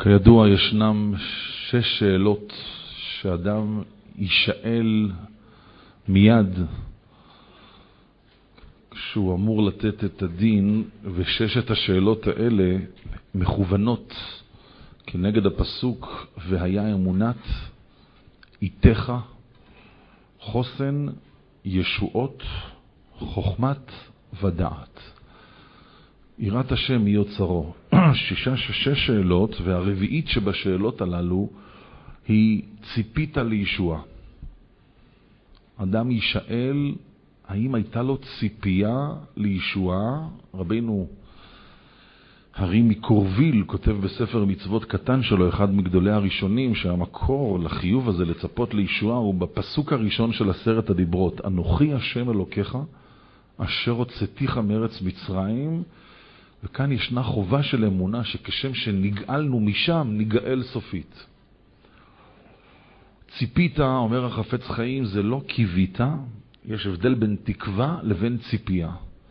כידוע, ישנם 6 שאלות שאדם יישאל מיד כשהוא אמור לתת את הדין, ו6 השאלות האלה מכוונות כנגד הפסוק והיה אמונת איתך, חוסן, ישועות, חוכמת ודעת. יראת השם מי יוצרו. 6 שאלות, והרביעית שבשאלות הללו היא ציפית לישוע. אדם ישאל האם הייתה לו ציפייה לישוע. רבינו הרי מקורביל כותב בספר מצוות קטן שלו, אחד מגדולי הראשונים, שהמקור לחיוב הזה לצפות לישוע הוא בפסוק הראשון של 10 הדיברות. אנוכי השם אלוקיך אשר הוצאתיך מארץ מצרים. וכאן ישנה חובה של אמונה שכשם שנגאלנו משם נגאל סופית. ציפית, אומר החפץ חיים, זה לא קיווית. יש הבדל בין תקווה לבין ציפייה.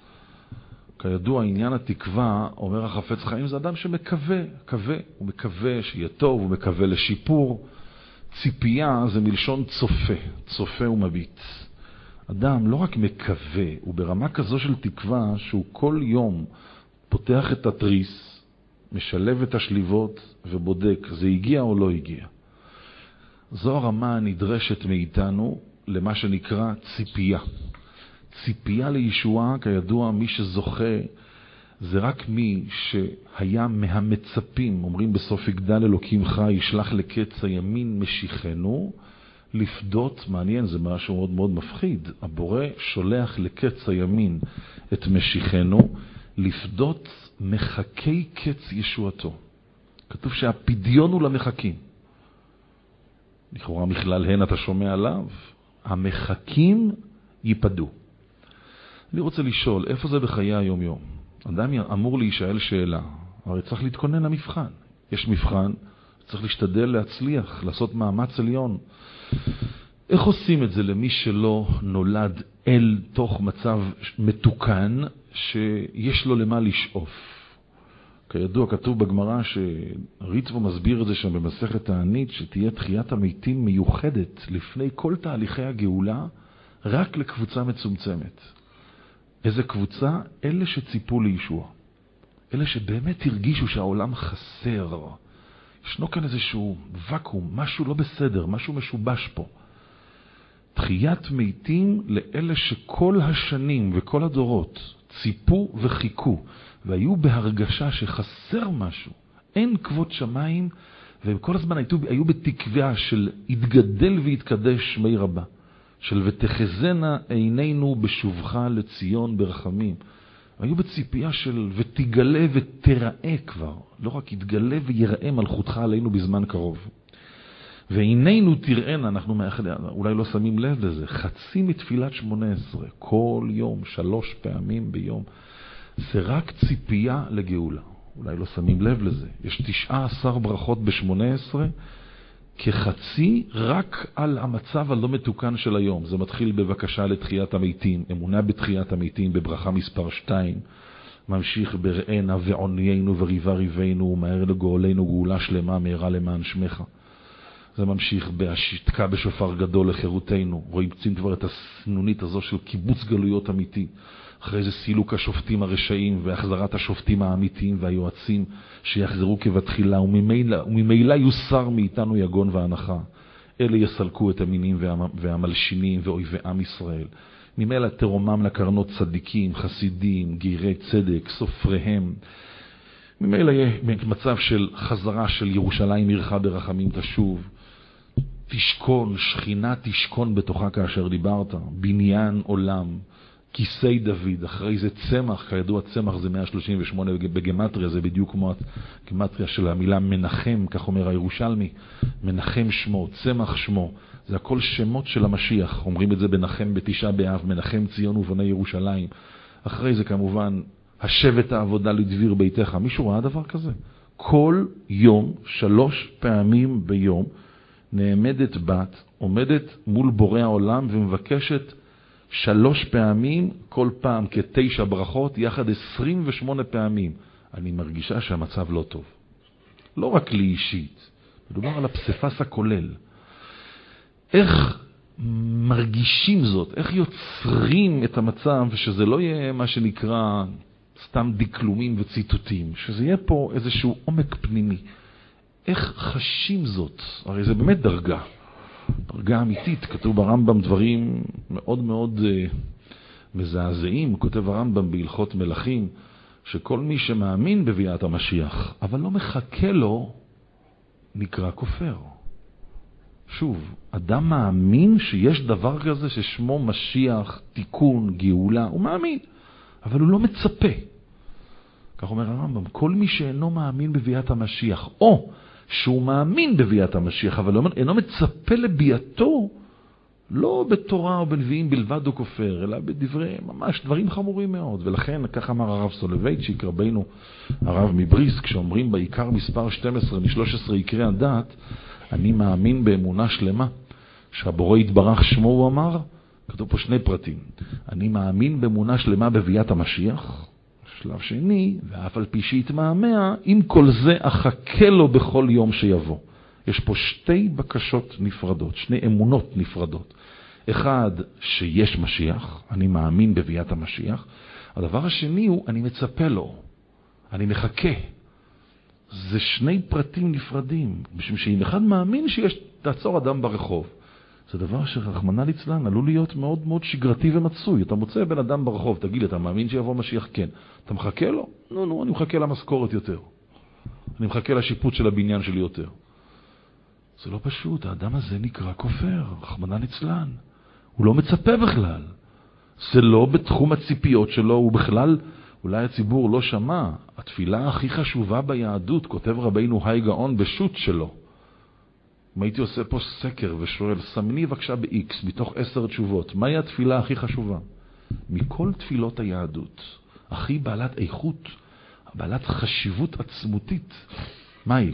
כידוע, עניין התקווה, אומר החפץ חיים, זה אדם שמקווה, הוא מקווה שיהיה טוב, הוא מקווה לשיפור. ציפייה זה מלשון צופה, צופה ומביט. אדם לא רק מקווה, הוא ברמה כזו של תקווה שהוא כל יום פותח את התריס, משלב את השליבות ובודק, זה הגיע או לא הגיע. זו הרמה הנדרשת מאיתנו למה שנקרא ציפייה. ציפייה לישועה, כידוע, מי שזוכה זה רק מי שהיה מהמצפים, אומרים בסוף יגדל אלוקים חי, ישלח לקץ הימין משיחנו, לפדות, מעניין, זה משהו מאוד מאוד מפחיד. הבורא שולח לקץ הימין את משיחנו, לפדות מחכי קץ ישועתו. כתוב שהפדיון הוא למחכים. לכאורה מכלל הן אתה שומע עליו, המחכים ייפדו. אני רוצה לשאול, איפה זה בחיי היום יום? אדם אמור להישאל שאלה, הרי צריך להתכונן למבחן. יש מבחן, צריך להשתדל להצליח, לעשות מאמץ עליון. איך עושים את זה למי שלא נולד אל תוך מצב מתוקן שיש לו למה לשאוף? כידוע, כתוב בגמרא שריטב"א מסביר את זה שם במסכת תענית, שתהיה תחיית המתים מיוחדת לפני כל תהליכי הגאולה רק לקבוצה מצומצמת. איזה קבוצה? אלה שציפו לישוע. אלה שבאמת הרגישו שהעולם חסר. ישנו כאן איזשהו וקום, משהו לא בסדר, משהו משובש פה. תחיית מתים לאלה שכל השנים וכל הדורות ציפו וחיכו, והיו בהרגשה שחסר משהו. אין כבוד שמיים, והם כל הזמן היו בתקווה של התגדל והתקדש מי רבה. של ותחזנה עינינו בשובך לציון ברחמים. היו בציפייה של ותגלה ותראה כבר. לא רק יתגלה ויראה מלכותך עלינו בזמן קרוב. ועינינו תראינה, אנחנו אולי לא שמים לב לזה, חצי מתפילת 18, כל יום, 3 פעמים ביום. זה רק ציפייה לגאולה. אולי לא שמים לב לזה. יש 19 ברכות ב-18, כחצי רק על המצב הלא מתוקן של היום. זה מתחיל בבקשה לתחיית המתים, אמונה בתחיית המתים בברכה מספר 2, ממשיך בראינה ועוניינו וריבה ריבנו ומהר לגאולנו גאולה שלמה מהרה למען שמך. זה ממשיך בהשתקה בשופר גדול לחירותנו. רואים כבר את הסנונית הזו של קיבוץ גלויות אמיתי. אחרי זה סילוק השופטים הרשעים והחזרת השופטים האמיתיים והיועצים שיחזרו כבתחילה, וממילא יוסר מאיתנו יגון והנחה. אלה יסלקו את המינים והמלשינים ואויבי עם ישראל. ממילא תרומם לקרנות צדיקים, חסידים, גיירי צדק, סופריהם. ממילא יהיה מצב של חזרה של ירושלים עירך ברחמים תשוב. תשכון, שכינה תשכון בתוכה כאשר דיברת, בניין עולם, כיסי דוד, אחרי זה צמח, כידוע צמח זה 138 בגמטריה, זה בדיוק כמו הגמטריה של המילה מנחם, כך אומר הירושלמי, מנחם שמו, צמח שמו, זה הכל שמות של המשיח, אומרים את זה בנחם בתשעה באב, מנחם ציון ובני ירושלים. אחרי זה כמובן השבט העבודה לדביר ביתך. מישהו ראה דבר כזה? כל יום, 3 פעמים ביום, נעמדת בת, עומדת מול בורא העולם ומבקשת 3 פעמים, כל פעם כ9 ברכות, יחד 28 פעמים. אני מרגישה שהמצב לא טוב. לא רק לי אישית, מדובר על הפסיפס הכולל. איך מרגישים זאת, איך יוצרים את המצב שזה לא יהיה מה שנקרא סתם דקלומים וציטוטים, שזה יהיה פה איזשהו עומק פנימי. איך חשים זאת? הרי זה באמת דרגה אמיתית. כתוב ברמב"ם דברים מאוד מאוד מזעזעים. כותב הרמב"ם בהלכות מלכים, שכל מי שמאמין בביאת המשיח, אבל לא מחכה לו, נקרא כופר. שוב, אדם מאמין שיש דבר כזה ששמו משיח, תיקון, גאולה, הוא מאמין, אבל הוא לא מצפה. כך אומר הרמב"ם, כל מי שאינו מאמין בביאת המשיח, או שהוא מאמין בביאת המשיח, אבל אינו מצפה לביאתו, לא בתורה או בנביאים בלבד הוא כופר, אלא בדברי ממש דברים חמורים מאוד. ולכן, כך אמר הרב סולובייצ'יק, רבינו הרב מבריסק, כשאומרים בעיקר מספר 12 מ-13 עיקרי הדת, אני מאמין באמונה שלמה, שהבורא יתברך שמו הוא אמר, כתוב פה שני פרטים. אני מאמין באמונה שלמה בביאת המשיח, שלב שני, ואף על פי שיתמהמה, עם כל זה אחכה לו בכל יום שיבוא. יש פה שתי בקשות נפרדות, שני אמונות נפרדות. אחד, שיש משיח, אני מאמין בביאת המשיח. הדבר השני הוא, אני מצפה לו, אני מחכה. זה שני פרטים נפרדים, בשביל שאם אחד מאמין שיש תעצור אדם ברחוב, זה דבר שרחמנא ליצלן עלול להיות מאוד מאוד שגרתי ומצוי. אתה מוצא בן אדם ברחוב, תגיד, אתה מאמין שיבוא משיח? כן. אתה מחכה לו? נו, אני מחכה למשכורת יותר. אני מחכה לשיפוט של הבניין שלי יותר. זה לא פשוט, האדם הזה נקרא כופר, רחמנא ליצלן. הוא לא מצפה בכלל. זה לא בתחום הציפיות שלו, הוא בכלל, אולי הציבור לא שמע, התפילה הכי חשובה ביהדות, כותב רבינו היי גאון בשו"ת שלו. אם הייתי עושה פה סקר ושואל, סמני בבקשה ב-X, מתוך 10 תשובות, מהי התפילה הכי חשובה? מכל תפילות היהדות, הכי בעלת איכות, בעלת חשיבות עצמותית, מהי?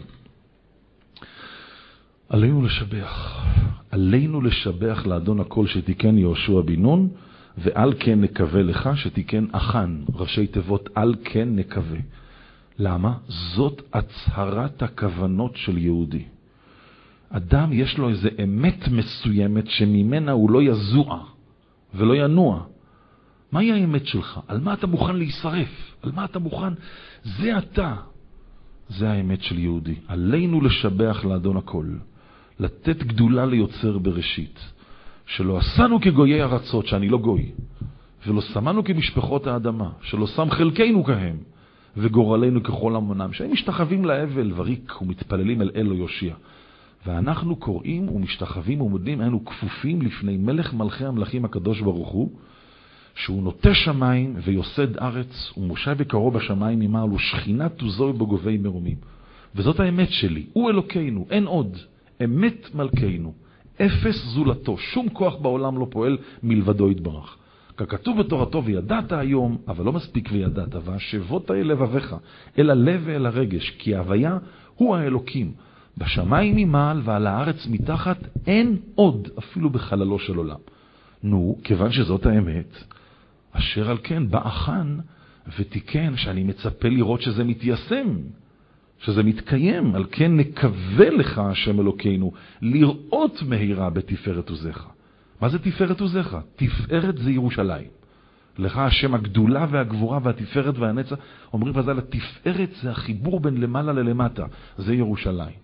עלינו לשבח לאדון הכל שתיקן יהושע בן נון, ועל כן נקווה לך שתיקן אחן, ראשי תיבות על כן נקווה. למה? זאת הצהרת הכוונות של יהודי. אדם יש לו איזה אמת מסוימת שממנה הוא לא יזוע ולא ינוע. מהי האמת שלך? על מה אתה מוכן להישרף? על מה אתה מוכן? זה אתה. זה האמת של יהודי. עלינו לשבח לאדון הכל. לתת גדולה ליוצר בראשית. שלא עשינו כגויי ארצות, שאני לא גוי. ולא שמנו כמשפחות האדמה. שלא שם חלקנו כהם. וגורלנו ככל המונם. שהם משתחווים להבל וריק ומתפללים אל אלו יושיע. ואנחנו קוראים ומשתחווים ומודים, היינו כפופים לפני מלך מלכי המלכים הקדוש ברוך הוא, שהוא נוטה שמיים ויוסד ארץ, ומושב יקרו בשמיים ממעל, ושכינה תוזוי בגובי מרומים. וזאת האמת שלי, הוא אלוקינו, אין עוד, אמת מלכנו, אפס זולתו, שום כוח בעולם לא פועל מלבדו יתברך. ככתוב בתורתו, וידעת היום, אבל לא מספיק וידעת, והשבות אל לבביך, אל הלב ואל הרגש, כי ההוויה הוא האלוקים. בשמיים ממעל ועל הארץ מתחת אין עוד, אפילו בחללו של עולם. נו, כיוון שזאת האמת, אשר על כן באחן ותיקן, שאני מצפה לראות שזה מתיישם, שזה מתקיים, על כן נקווה לך השם אלוקינו, לראות מהירה בתפארת עוזך. מה זה תפארת עוזך? תפארת זה ירושלים. לך השם הגדולה והגבורה והתפארת והנצח. אומרים בזה, התפארת זה החיבור בין למעלה ללמטה, זה ירושלים.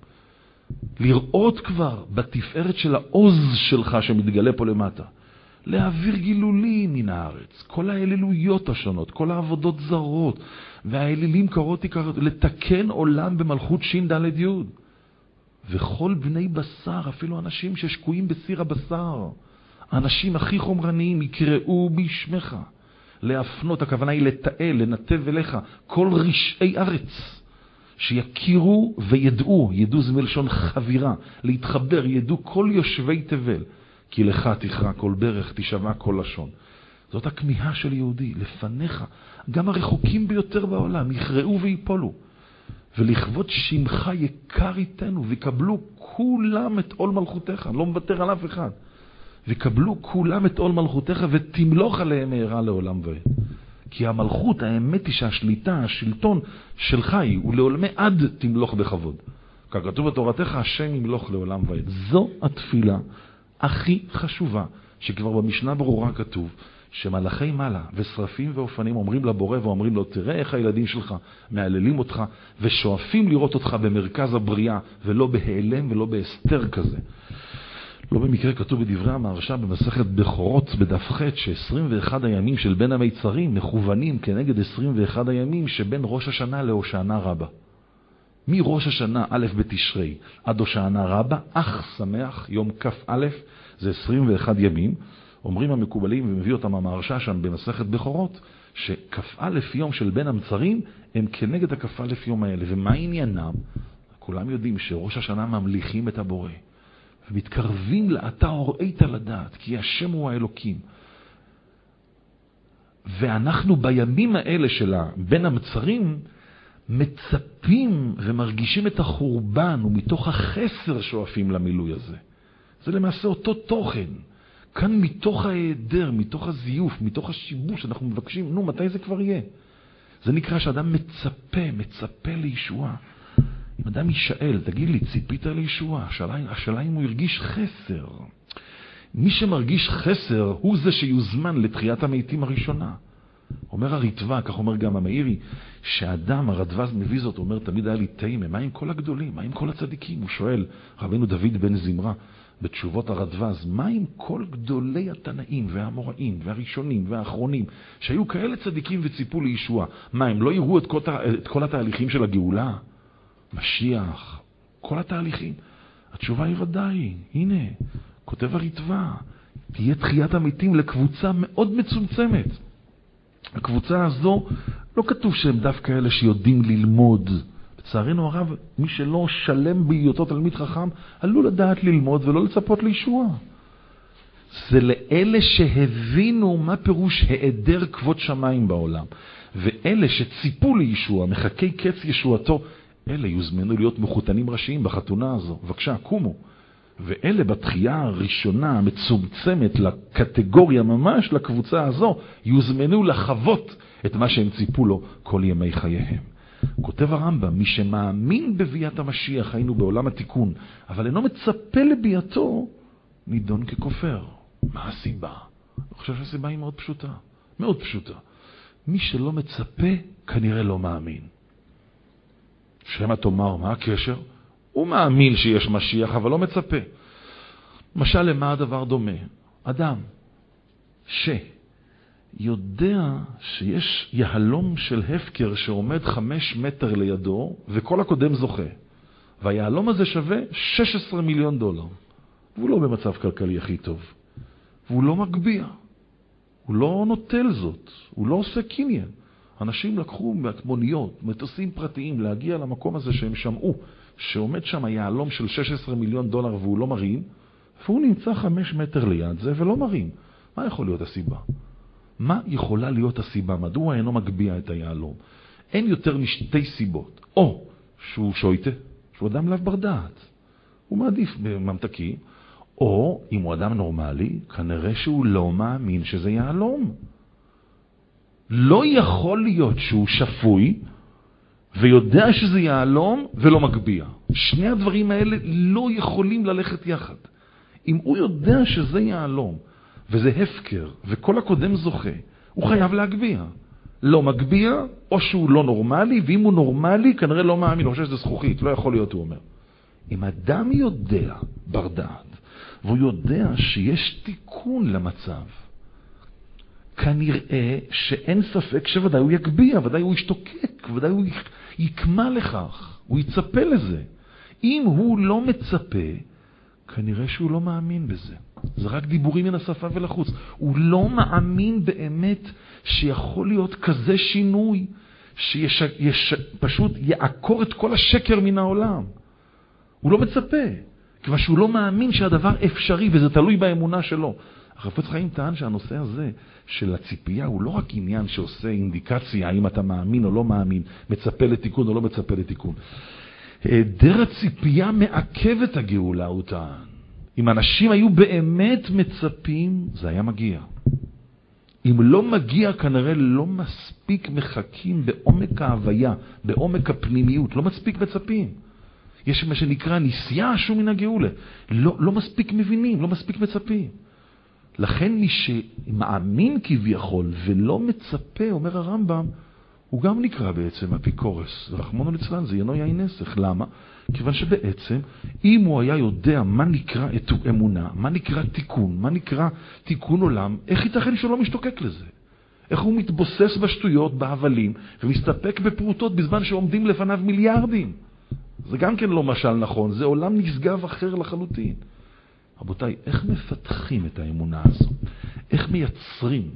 לראות כבר בתפארת של העוז שלך שמתגלה פה למטה. להעביר גילולים מן הארץ, כל האלילויות השונות, כל העבודות זרות, והאלילים קרות לתקן עולם במלכות שין ד' י'. וכל בני בשר, אפילו אנשים ששקועים בסיר הבשר, האנשים הכי חומרניים יקראו בשמך. להפנות, הכוונה היא לתאל, לנתב אליך, כל רשעי ארץ. שיכירו וידעו, ידעו זה מלשון חבירה, להתחבר, ידעו כל יושבי תבל, כי לך תכרע כל ברך, תשמע כל לשון. זאת הכמיהה של יהודי, לפניך, גם הרחוקים ביותר בעולם, יכרעו ויפולו, ולכבוד שמך יקר איתנו, ויקבלו כולם את עול מלכותך, לא מוותר על אף אחד, ויקבלו כולם את עול מלכותך, ותמלוך עליהם מהרה לעולם ועד. כי המלכות, האמת היא שהשליטה, השלטון שלך היא, ולעולמי עד תמלוך בכבוד. ככתוב בתורתך, השם ימלוך לעולם ועד. זו התפילה הכי חשובה, שכבר במשנה ברורה כתוב, שמלאכי מעלה ושרפים ואופנים אומרים לבורא ואומרים לו, תראה איך הילדים שלך מעללים אותך ושואפים לראות אותך במרכז הבריאה, ולא בהיעלם ולא בהסתר כזה. לא במקרה כתוב בדברי המהרש"א במסכת בכורות בדף ח' ש21 הימים של בין המיצרים מכוונים כנגד 21 הימים שבין ראש השנה להושענא רבה. מראש השנה א' בתשרי עד הושענא רבה, אך שמח, יום כ"א, זה 21 ימים. אומרים המקובלים ומביא אותם המהרש"א שם במסכת בכורות, שכ"א יום של בין המצרים הם כנגד הכ"א יום האלה. ומה עניינם? כולם יודעים שראש השנה ממליכים את הבורא. ומתקרבים לאתה הוראית לדעת, כי השם הוא האלוקים. ואנחנו בימים האלה של בין המצרים מצפים ומרגישים את החורבן, ומתוך החסר שואפים למילוי הזה. זה למעשה אותו תוכן. כאן מתוך ההיעדר, מתוך הזיוף, מתוך השיבוש, אנחנו מבקשים, מתי זה כבר יהיה? זה נקרא שאדם מצפה לישועה. אם אדם ישאל, תגיד לי, ציפית לישועה? השאלה אם הוא הרגיש חסר. מי שמרגיש חסר הוא זה שיוזמן לתחיית המתים הראשונה. אומר הרטב"א, כך אומר גם המאירי, שהאדם, הרדב"ז מביא זאת, אומר, תמיד היה לי תימה, מה עם כל הגדולים? מה עם כל הצדיקים? הוא שואל, רבינו דוד בן זמרה, בתשובות הרדב"ז, מה עם כל גדולי התנאים והאמוראים והראשונים והאחרונים, שהיו כאלה צדיקים וציפו לישועה? מה, הם לא יראו את כל התהליכים של הגאולה? משיח, כל התהליכים. התשובה היא ודאי, הנה, כותב הרטב"א, תהיה תחיית המתים לקבוצה מאוד מצומצמת. הקבוצה הזו, לא כתוב שהם דווקא אלה שיודעים ללמוד. בצערנו הרב, מי שלא שלם בהיותו תלמיד חכם, עלול לדעת ללמוד ולא לצפות לישועה. זה לאלה שהבינו מה פירוש היעדר כבוד שמיים בעולם. ואלה שציפו לישועה, מחכי קץ ישועתו, אלה יוזמנו להיות מחותנים ראשיים בחתונה הזו. בבקשה, קומו. ואלה בתחייה הראשונה המצומצמת לקטגוריה ממש, לקבוצה הזו, יוזמנו לחוות את מה שהם ציפו לו כל ימי חייהם. כותב הרמב"ם, מי שמאמין בביאת המשיח, היינו בעולם התיקון, אבל אינו מצפה לביאתו, נידון ככופר. מה הסיבה? אני חושב שהסיבה היא מאוד פשוטה. מאוד פשוטה. מי שלא מצפה, כנראה לא מאמין. שמא תאמר, מה הקשר? הוא מאמין שיש משיח, אבל לא מצפה. משל למה הדבר דומה? אדם שיודע שיש יהלום של הפקר שעומד 5 מטר לידו, וכל הקודם זוכה. והיהלום הזה שווה $16 מיליון. והוא לא במצב כלכלי הכי טוב. והוא לא מגביע. הוא לא נוטל זאת. הוא לא עושה קניין. אנשים לקחו מוניות, מטוסים פרטיים, להגיע למקום הזה שהם שמעו, שעומד שם היהלום של $16 מיליון והוא לא מרים, והוא נמצא 5 מטר ליד זה ולא מרים. מה יכול להיות הסיבה? מה יכולה להיות הסיבה? מדוע אינו מגביע את היהלום? אין יותר משתי סיבות. או שהוא שויטה, שהוא אדם לאו בר דעת. הוא מעדיף בממתקים. או אם הוא אדם נורמלי, כנראה שהוא לא מאמין שזה יהלום. לא יכול להיות שהוא שפוי ויודע שזה יהלום ולא מגביע. שני הדברים האלה לא יכולים ללכת יחד. אם הוא יודע שזה יהלום וזה הפקר וכל הקודם זוכה, הוא חייב להגביע. לא מגביע, או שהוא לא נורמלי, ואם הוא נורמלי כנראה לא מאמין, הוא חושב שזה זכוכית, לא יכול להיות, הוא אומר. אם אדם יודע בר דעת והוא יודע שיש תיקון למצב, כנראה שאין ספק שוודאי הוא יגביע, ודאי הוא ישתוקק, ודאי הוא יקמה לכך, הוא יצפה לזה. אם הוא לא מצפה, כנראה שהוא לא מאמין בזה. זה רק דיבורים מן השפה ולחוץ. הוא לא מאמין באמת שיכול להיות כזה שינוי, שפשוט יעקור את כל השקר מן העולם. הוא לא מצפה, כיוון שהוא לא מאמין שהדבר אפשרי, וזה תלוי באמונה שלו. החפץ חיים טען שהנושא הזה של הציפייה הוא לא רק עניין שעושה אינדיקציה, האם אתה מאמין או לא מאמין, מצפה לתיקון או לא מצפה לתיקון. היעדר הציפייה מעכב את הגאולה, הוא טען. אם אנשים היו באמת מצפים, זה היה מגיע. אם לא מגיע, כנראה לא מספיק מחכים בעומק ההוויה, בעומק הפנימיות, לא מספיק מצפים. יש מה שנקרא ניסייה שום מן הגאולה. לא מספיק מבינים, לא מספיק מצפים. לכן מי שמאמין כביכול ולא מצפה, אומר הרמב"ם, הוא גם נקרא בעצם אפיקורס. רחמנא ליצלן, זה אינו יין נסך. למה? כיוון שבעצם, אם הוא היה יודע מה נקרא אמונה, מה נקרא תיקון, מה נקרא תיקון עולם, איך ייתכן שהוא לא משתוקק לזה? איך הוא מתבוסס בשטויות, בהבלים, ומסתפק בפרוטות בזמן שעומדים לפניו מיליארדים? זה גם כן לא משל נכון, זה עולם נשגב אחר לחלוטין. רבותיי, איך מפתחים את האמונה הזו? איך מייצרים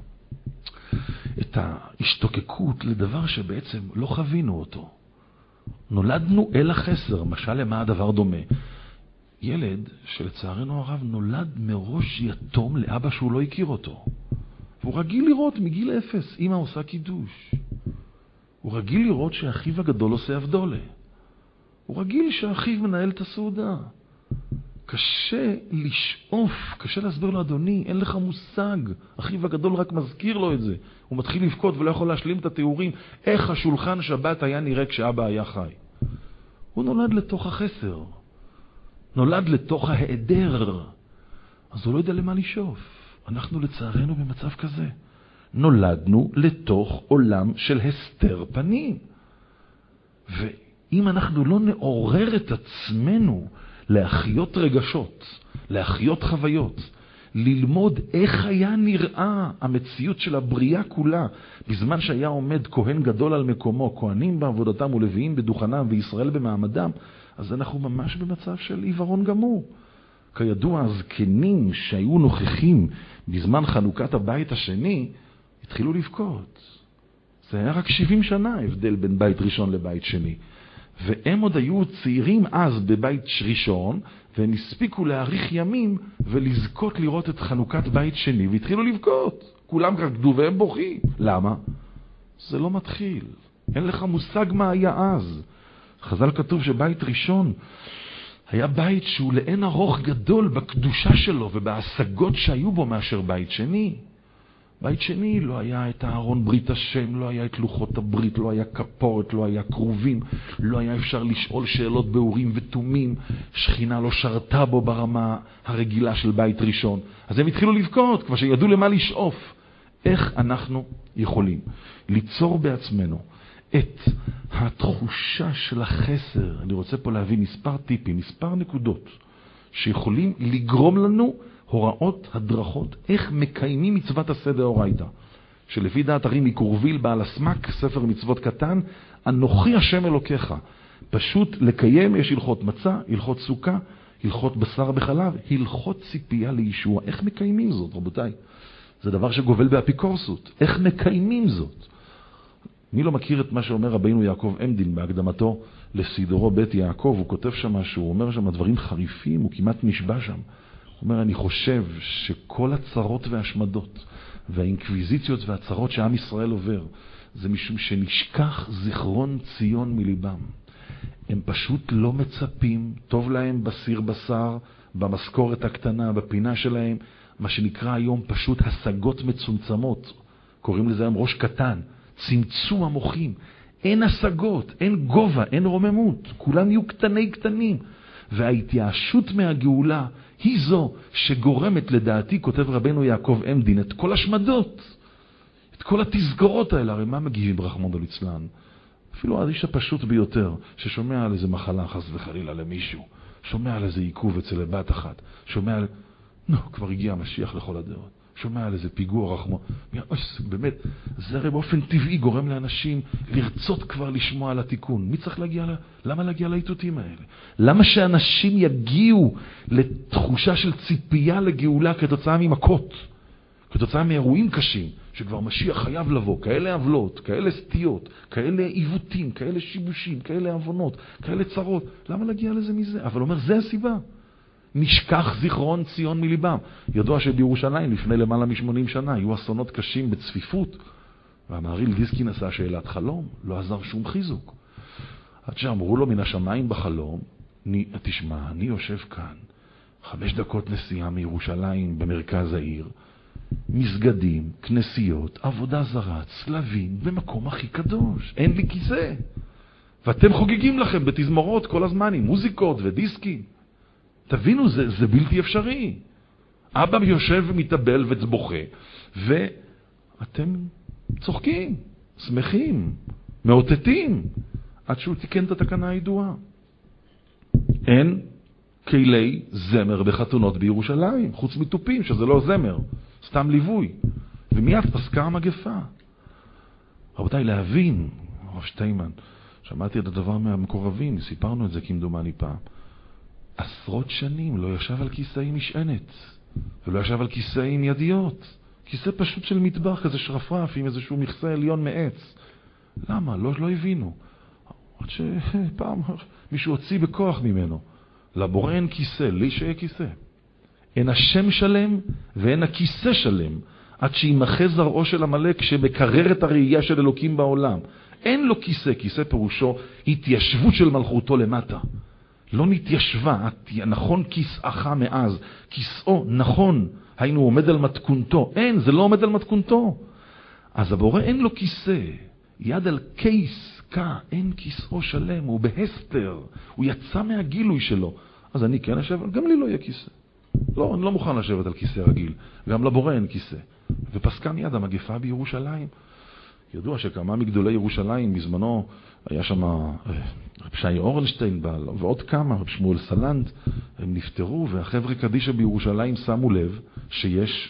את ההשתוקקות לדבר שבעצם לא חווינו אותו? נולדנו אל החסר, משל למה הדבר דומה? ילד שלצערנו הרב נולד מראש יתום לאבא שהוא לא הכיר אותו. והוא רגיל לראות מגיל 0, אמא עושה קידוש. הוא רגיל לראות שאחיו הגדול עושה אבדולה. הוא רגיל שאחיו מנהל את הסעודה. קשה לשאוף, קשה להסביר לו, אדוני, אין לך מושג. אחיו הגדול רק מזכיר לו את זה. הוא מתחיל לבכות ולא יכול להשלים את התיאורים איך השולחן שבת היה נראה כשאבא היה חי. הוא נולד לתוך החסר. נולד לתוך ההיעדר. אז הוא לא יודע למה לשאוף. אנחנו לצערנו במצב כזה. נולדנו לתוך עולם של הסתר פנים. ואם אנחנו לא נעורר את עצמנו להחיות רגשות, להחיות חוויות, ללמוד איך היה נראה המציאות של הבריאה כולה, בזמן שהיה עומד כהן גדול על מקומו, כהנים בעבודתם ולוויים בדוכנם וישראל במעמדם, אז אנחנו ממש במצב של עיוורון גמור. כידוע, הזקנים שהיו נוכחים בזמן חנוכת הבית השני, התחילו לבכות. זה היה רק 70 שנה הבדל בין בית ראשון לבית שני. והם עוד היו צעירים אז בבית ראשון, והם הספיקו להאריך ימים ולזכות לראות את חנוכת בית שני, והתחילו לבכות. כולם רקדו והם בוכים. למה? זה לא מתחיל. אין לך מושג מה היה אז. חז"ל כתוב שבית ראשון היה בית שהוא לאין ארוך גדול בקדושה שלו ובהשגות שהיו בו מאשר בית שני. בית שני לא היה את הארון ברית השם, לא היה את לוחות הברית, לא היה כפורת, לא היה קרובים, לא היה אפשר לשאול שאלות באורים ותומים, שכינה לא שרתה בו ברמה הרגילה של בית ראשון. אז הם התחילו לבכות, כבר שידעו למה לשאוף. איך אנחנו יכולים ליצור בעצמנו את התחושה של החסר? אני רוצה פה להביא מספר טיפים, מספר נקודות, שיכולים לגרום לנו הוראות, הדרכות, איך מקיימים מצוות הסדר אורייתא. שלפי דעת הרי מקורביל בעל הסמק, ספר מצוות קטן, אנוכי השם אלוקיך. פשוט לקיים, יש הלכות מצה, הלכות סוכה, הלכות בשר בחלב, הלכות ציפייה לישוע. איך מקיימים זאת, רבותיי? זה דבר שגובל באפיקורסות. איך מקיימים זאת? מי לא מכיר את מה שאומר רבינו יעקב עמדין בהקדמתו לסידורו בית יעקב? הוא כותב שם משהו, הוא אומר שם דברים חריפים, הוא כמעט נשבע שם. הוא אומר, אני חושב שכל הצרות והשמדות והאינקוויזיציות והצרות שעם ישראל עובר, זה משום שנשכח זיכרון ציון מליבם. הם פשוט לא מצפים, טוב להם בסיר בשר, במשכורת הקטנה, בפינה שלהם, מה שנקרא היום פשוט השגות מצומצמות. קוראים לזה היום ראש קטן, צמצום המוחים. אין השגות, אין גובה, אין רוממות. כולם יהיו קטני קטנים. וההתייאשות מהגאולה היא זו שגורמת, לדעתי, כותב רבנו יעקב עמדין, את כל השמדות, את כל התזכורות האלה. הרי מה מגיבים רחמנא ליצלן? אפילו האיש הפשוט ביותר, ששומע על איזה מחלה חס וחלילה למישהו, שומע על איזה עיכוב אצל בת אחת, שומע על... כבר הגיע המשיח לכל הדעות. שומע על איזה פיגוע רחמו. באמת, זה הרי באופן טבעי גורם לאנשים לרצות כבר לשמוע על התיקון. מי צריך להגיע למה להגיע לעיתותים האלה? למה שאנשים יגיעו לתחושה של ציפייה לגאולה כתוצאה ממכות? כתוצאה מאירועים קשים, שכבר משיח חייב לבוא, כאלה עוולות, כאלה סטיות, כאלה עיוותים, כאלה שיבושים, כאלה עוונות, כאלה צרות. למה להגיע לזה מזה? אבל אומר, זה הסיבה. נשכח זיכרון ציון מליבם. ידוע שבירושלים לפני למעלה מ-80 שנה היו אסונות קשים בצפיפות, והמהרי"ל דיסקין עשה שאלת חלום, לא עזר שום חיזוק. עד שאמרו לו מן השמיים בחלום, תשמע, אני יושב כאן 5 דקות נסיעה מירושלים במרכז העיר, מסגדים, כנסיות, עבודה זרה, צלבים, במקום הכי קדוש. אין לי כיסא. ואתם חוגגים לכם בתזמורות כל הזמן עם מוזיקות ודיסקים. תבינו, זה בלתי אפשרי. אבא יושב ומתאבל ובוכה, ואתם צוחקים, שמחים, מאותתים, עד שהוא תיקן את התקנה הידועה. אין כלי זמר בחתונות בירושלים, חוץ מטופים, שזה לא זמר, סתם ליווי. ומיד פסקה המגפה. רבותיי, להבין, הרב שטיימן, שמעתי את הדבר מהמקורבים, סיפרנו את זה כמדומני פעם. עשרות שנים לא ישב על כיסא עם משענת, ולא ישב על כיסא עם ידיות. כיסא פשוט של מטבח, איזה שרפרף עם איזשהו מכסה עליון מעץ. למה? לא הבינו. עד שפעם מישהו הוציא בכוח ממנו. לבורא אין כיסא, לי שיהיה כיסא. אין השם שלם ואין הכיסא שלם, עד שימחה זרעו של המלאק שמקרר את הראייה של אלוקים בעולם. אין לו כיסא, כיסא פירושו התיישבות של מלכותו למטה. לא נתיישבה, נכון כיסאך מאז, כיסאו נכון, היינו עומד על מתכונתו. אין, זה לא עומד על מתכונתו. אז הבורא אין לו כיסא, יד על קייס, אין כיסאו שלם, הוא בהסתר, הוא יצא מהגילוי שלו. אז אני כן אשב, גם לי לא יהיה כיסא. לא, אני לא מוכן לשבת על כיסא רגיל, גם לבורא אין כיסא. ופסקה מיד המגפה בירושלים. ידוע שכמה מגדולי ירושלים, בזמנו היה שם רב שי אורנשטיין ועוד כמה, רב שמואל סלנט, הם נפטרו, והחבר'ה קדישה בירושלים שמו לב שיש,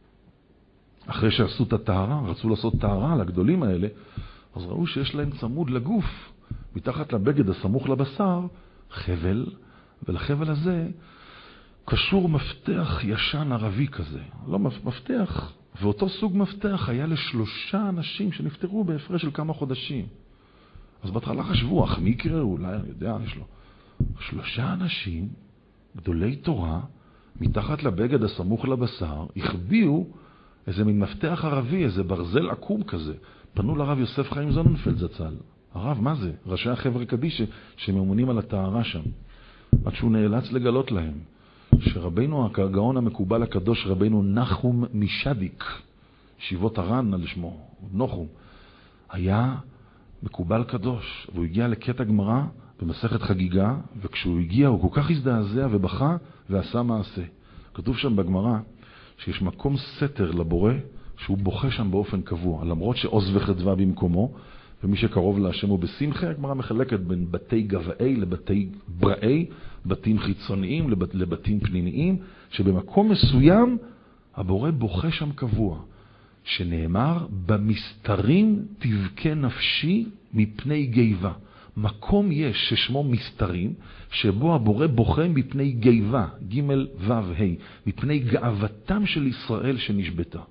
אחרי שעשו את הטהרה, רצו לעשות טהרה לגדולים האלה, אז ראו שיש להם צמוד לגוף, מתחת לבגד הסמוך לבשר, חבל, ולחבל הזה קשור מפתח ישן ערבי כזה. לא מפתח, ואותו סוג מפתח היה ל3 אנשים שנפטרו בהפרש של כמה חודשים. אז בהתחלה חשבו, אך מי יקרה? אולי, אני יודע, יש לו 3 אנשים, גדולי תורה, מתחת לבגד הסמוך לבשר, החביאו איזה מין מפתח ערבי, איזה ברזל עקום כזה. פנו לרב יוסף חיים זוננפלד זצ"ל. הרב, מה זה? ראשי החבר'ה קדיש שממונים על הטהרה שם. עד שהוא נאלץ לגלות להם שרבינו הגאון המקובל הקדוש, רבינו נחום משדיק, שיבות הר"ן על שמו, נחום, היה מקובל קדוש, והוא הגיע לקטע גמרא במסכת חגיגה, וכשהוא הגיע הוא כל כך הזדעזע ובכה ועשה מעשה. כתוב שם בגמרא שיש מקום סתר לבורא שהוא בוכה שם באופן קבוע, למרות שעוז וחדווה במקומו, ומי שקרוב להשם הוא בשמחה. הגמרא מחלקת בין בתי גבאי לבתי בראי, בתים חיצוניים לבתים פנימיים, שבמקום מסוים הבורא בוכה שם קבוע, שנאמר במסתרים תבכה נפשי מפני גיבה. מקום יש ששמו מסתרים, שבו הבורא בוכה מפני גיבה, ג' ו' ה', מפני גאוותם של ישראל שנשבתה.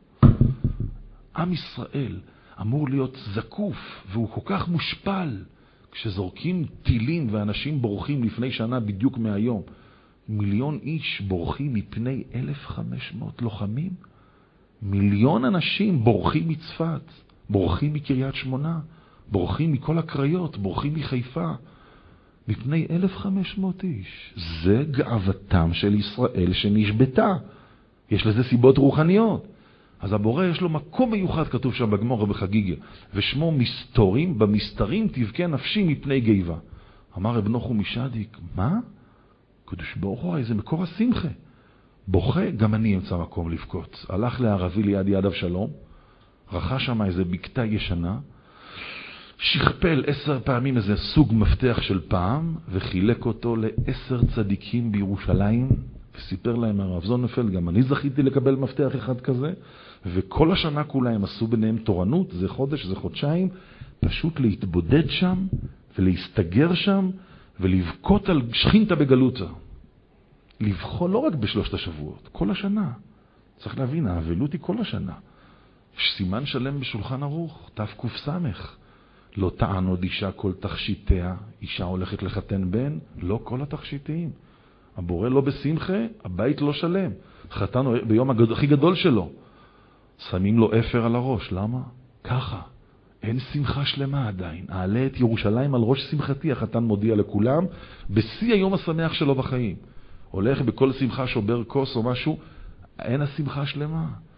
עם ישראל אמור להיות זקוף, והוא כל כך מושפל. כשזורקים טילים ואנשים בורחים לפני שנה בדיוק מהיום, 1,000,000 איש בורחים מפני 1,500 לוחמים. 1,000,000 אנשים בורחים מצפת, בורחים מקריית שמונה, בורחים מכל הקריות, בורחים מחיפה, מפני 1,500 איש. זה גאוותם של ישראל שנשבתה. יש לזה סיבות רוחניות. אז הבורא יש לו מקום מיוחד, כתוב שם בגמרא בחגיגה, ושמו מסתורים, במסתרים תבכה נפשי מפני גיבה. אמר רב נחום משדיק, מה? קדוש ברוך הוא, איזה מקור השמחה. בוכה, גם אני אמצא מקום לבכות. הלך לערבי ליד יד אבשלום, רחה שם איזה בקתה ישנה, שכפל 10 פעמים איזה סוג מפתח של פעם, וחילק אותו ל10 צדיקים בירושלים, וסיפר להם הרב זוננפלד, גם אני זכיתי לקבל מפתח אחד כזה, וכל השנה כולה הם עשו ביניהם תורנות, זה חודש, זה חודשיים, פשוט להתבודד שם, ולהסתגר שם, ולבכות על שכינתה בגלותה. לבכות לא רק ב3 השבועות, כל השנה. צריך להבין, האבלות היא כל השנה. יש סימן שלם בשולחן ערוך, תק"ס. לא טען עוד אישה כל תכשיטיה, אישה הולכת לחתן בן, לא כל התכשיטים. הבורא לא בשמחה, הבית לא שלם. חתן ביום הכי גדול שלו, שמים לו אפר על הראש. למה? ככה. אין שמחה שלמה עדיין. אעלה את ירושלים על ראש שמחתי, החתן מודיע לכולם, בשיא היום השמח שלו בחיים. הולך בכל שמחה שובר כוס או משהו, אין השמחה שלמה.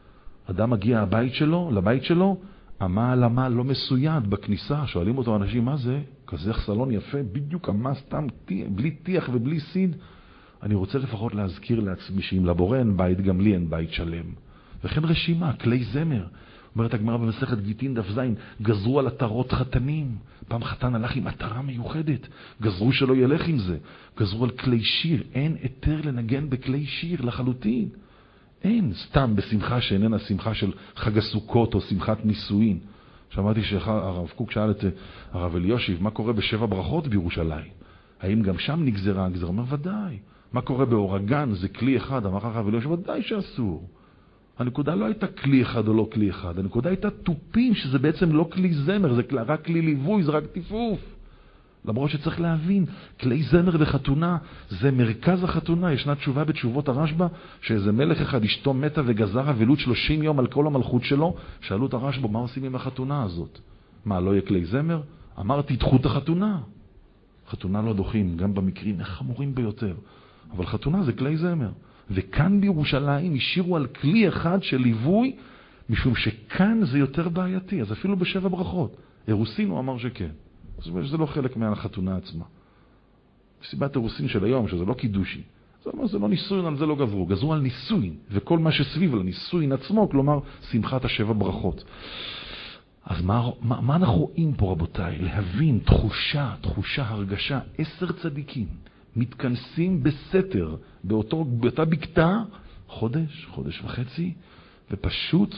אדם מגיע לבית שלו, המעל לא מסויד בכניסה. שואלים אותו אנשים, מה זה? כזה סלון יפה, בדיוק המה סתם, בלי תיח ובלי סיד. אני רוצה לפחות להזכיר לעצמי שאם לבורא אין בית, גם לי אין בית שלם. וכן רשימה, כלי זמר. אומרת הגמרא במסכת גיטין דף זין, גזרו על עטרות חתנים. פעם חתן הלך עם עטרה מיוחדת, גזרו שלא ילך עם זה. גזרו על כלי שיר, אין היתר לנגן בכלי שיר לחלוטין. אין, סתם בשמחה שאיננה שמחה של חג הסוכות או שמחת נישואין. שמעתי שהרב קוק שאל את הרב אליושיב, מה קורה בשבע ברכות בירושלים? האם גם שם נגזרה הגזרה? אומר, ודאי. מה קורה באורגן? זה כלי אחד. אמר הרב אליושיב, ודאי שאסור. הנקודה לא הייתה כלי אחד או לא כלי אחד. הנקודה הייתה טופים, שזה בעצם לא כלי זמר, זה רק כלי ליווי, זה רק טיפוף. למרות שצריך להבין, כלי זמר וחתונה, זה מרכז החתונה. ישנה תשובה בתשובות הרשב"א, שאיזה מלך אחד אשתו מתה וגזר אבלות 30 יום על כל המלכות שלו. שאלו את הרשב"א, מה עושים עם החתונה הזאת? מה, לא יהיה כלי זמר? אמרתי, דחו את החתונה. חתונה לא דוחים, גם במקרים החמורים ביותר. אבל חתונה זה כלי זמר. וכאן בירושלים השאירו על כלי אחד של ליווי, משום שכאן זה יותר בעייתי. אז אפילו בשבע ברכות. אירוסין הוא אמר שכן. זאת אומרת שזה לא חלק מהחתונה עצמה. בסיבת אירוסין של היום, שזה לא קידושי. זאת אומרת, זה לא ניסוין, על זה לא גזרו. גזרו על ניסוין, וכל מה שסביב על ניסוין עצמו, כלומר, שמחת השבע ברכות. אז מה אנחנו רואים פה, רבותיי? להבין תחושה, הרגשה, 10 צדיקים מתכנסים בסתר, באותה בקתה, חודש וחצי, ופשוט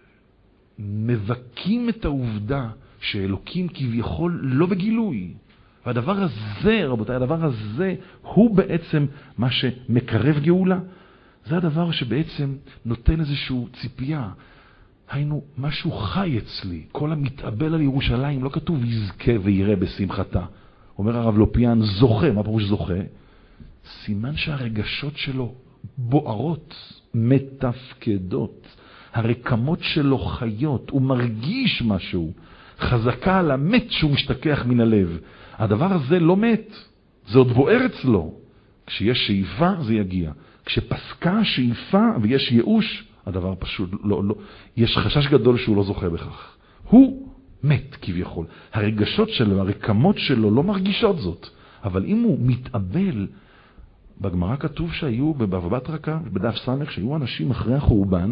מבקים את העובדה שאלוקים כביכול לא בגילוי. והדבר הזה, רבותיי, הדבר הזה הוא בעצם מה שמקרב גאולה. זה הדבר שבעצם נותן איזושהי ציפייה. היינו, משהו חי אצלי. כל המתאבל על ירושלים, לא כתוב יזכה ויראה בשמחתה. אומר הרב לופיאן, זוכה. מה פירוש זוכה? סימן שהרגשות שלו בוערות, מתפקדות. הרקמות שלו חיות, הוא מרגיש משהו. חזקה על המת שהוא משתכח מן הלב. הדבר הזה לא מת, זה עוד בוער אצלו. כשיש שאיפה זה יגיע. כשפסקה שאיפה ויש ייאוש, הדבר פשוט לא. יש חשש גדול שהוא לא זוכה בכך. הוא מת כביכול. הרגשות שלו, הרקמות שלו לא מרגישות זאת. אבל אם הוא מתאבל, בגמרא כתוב שהיו בבבא בתרא, בדף סמך, שהיו אנשים אחרי החורבן,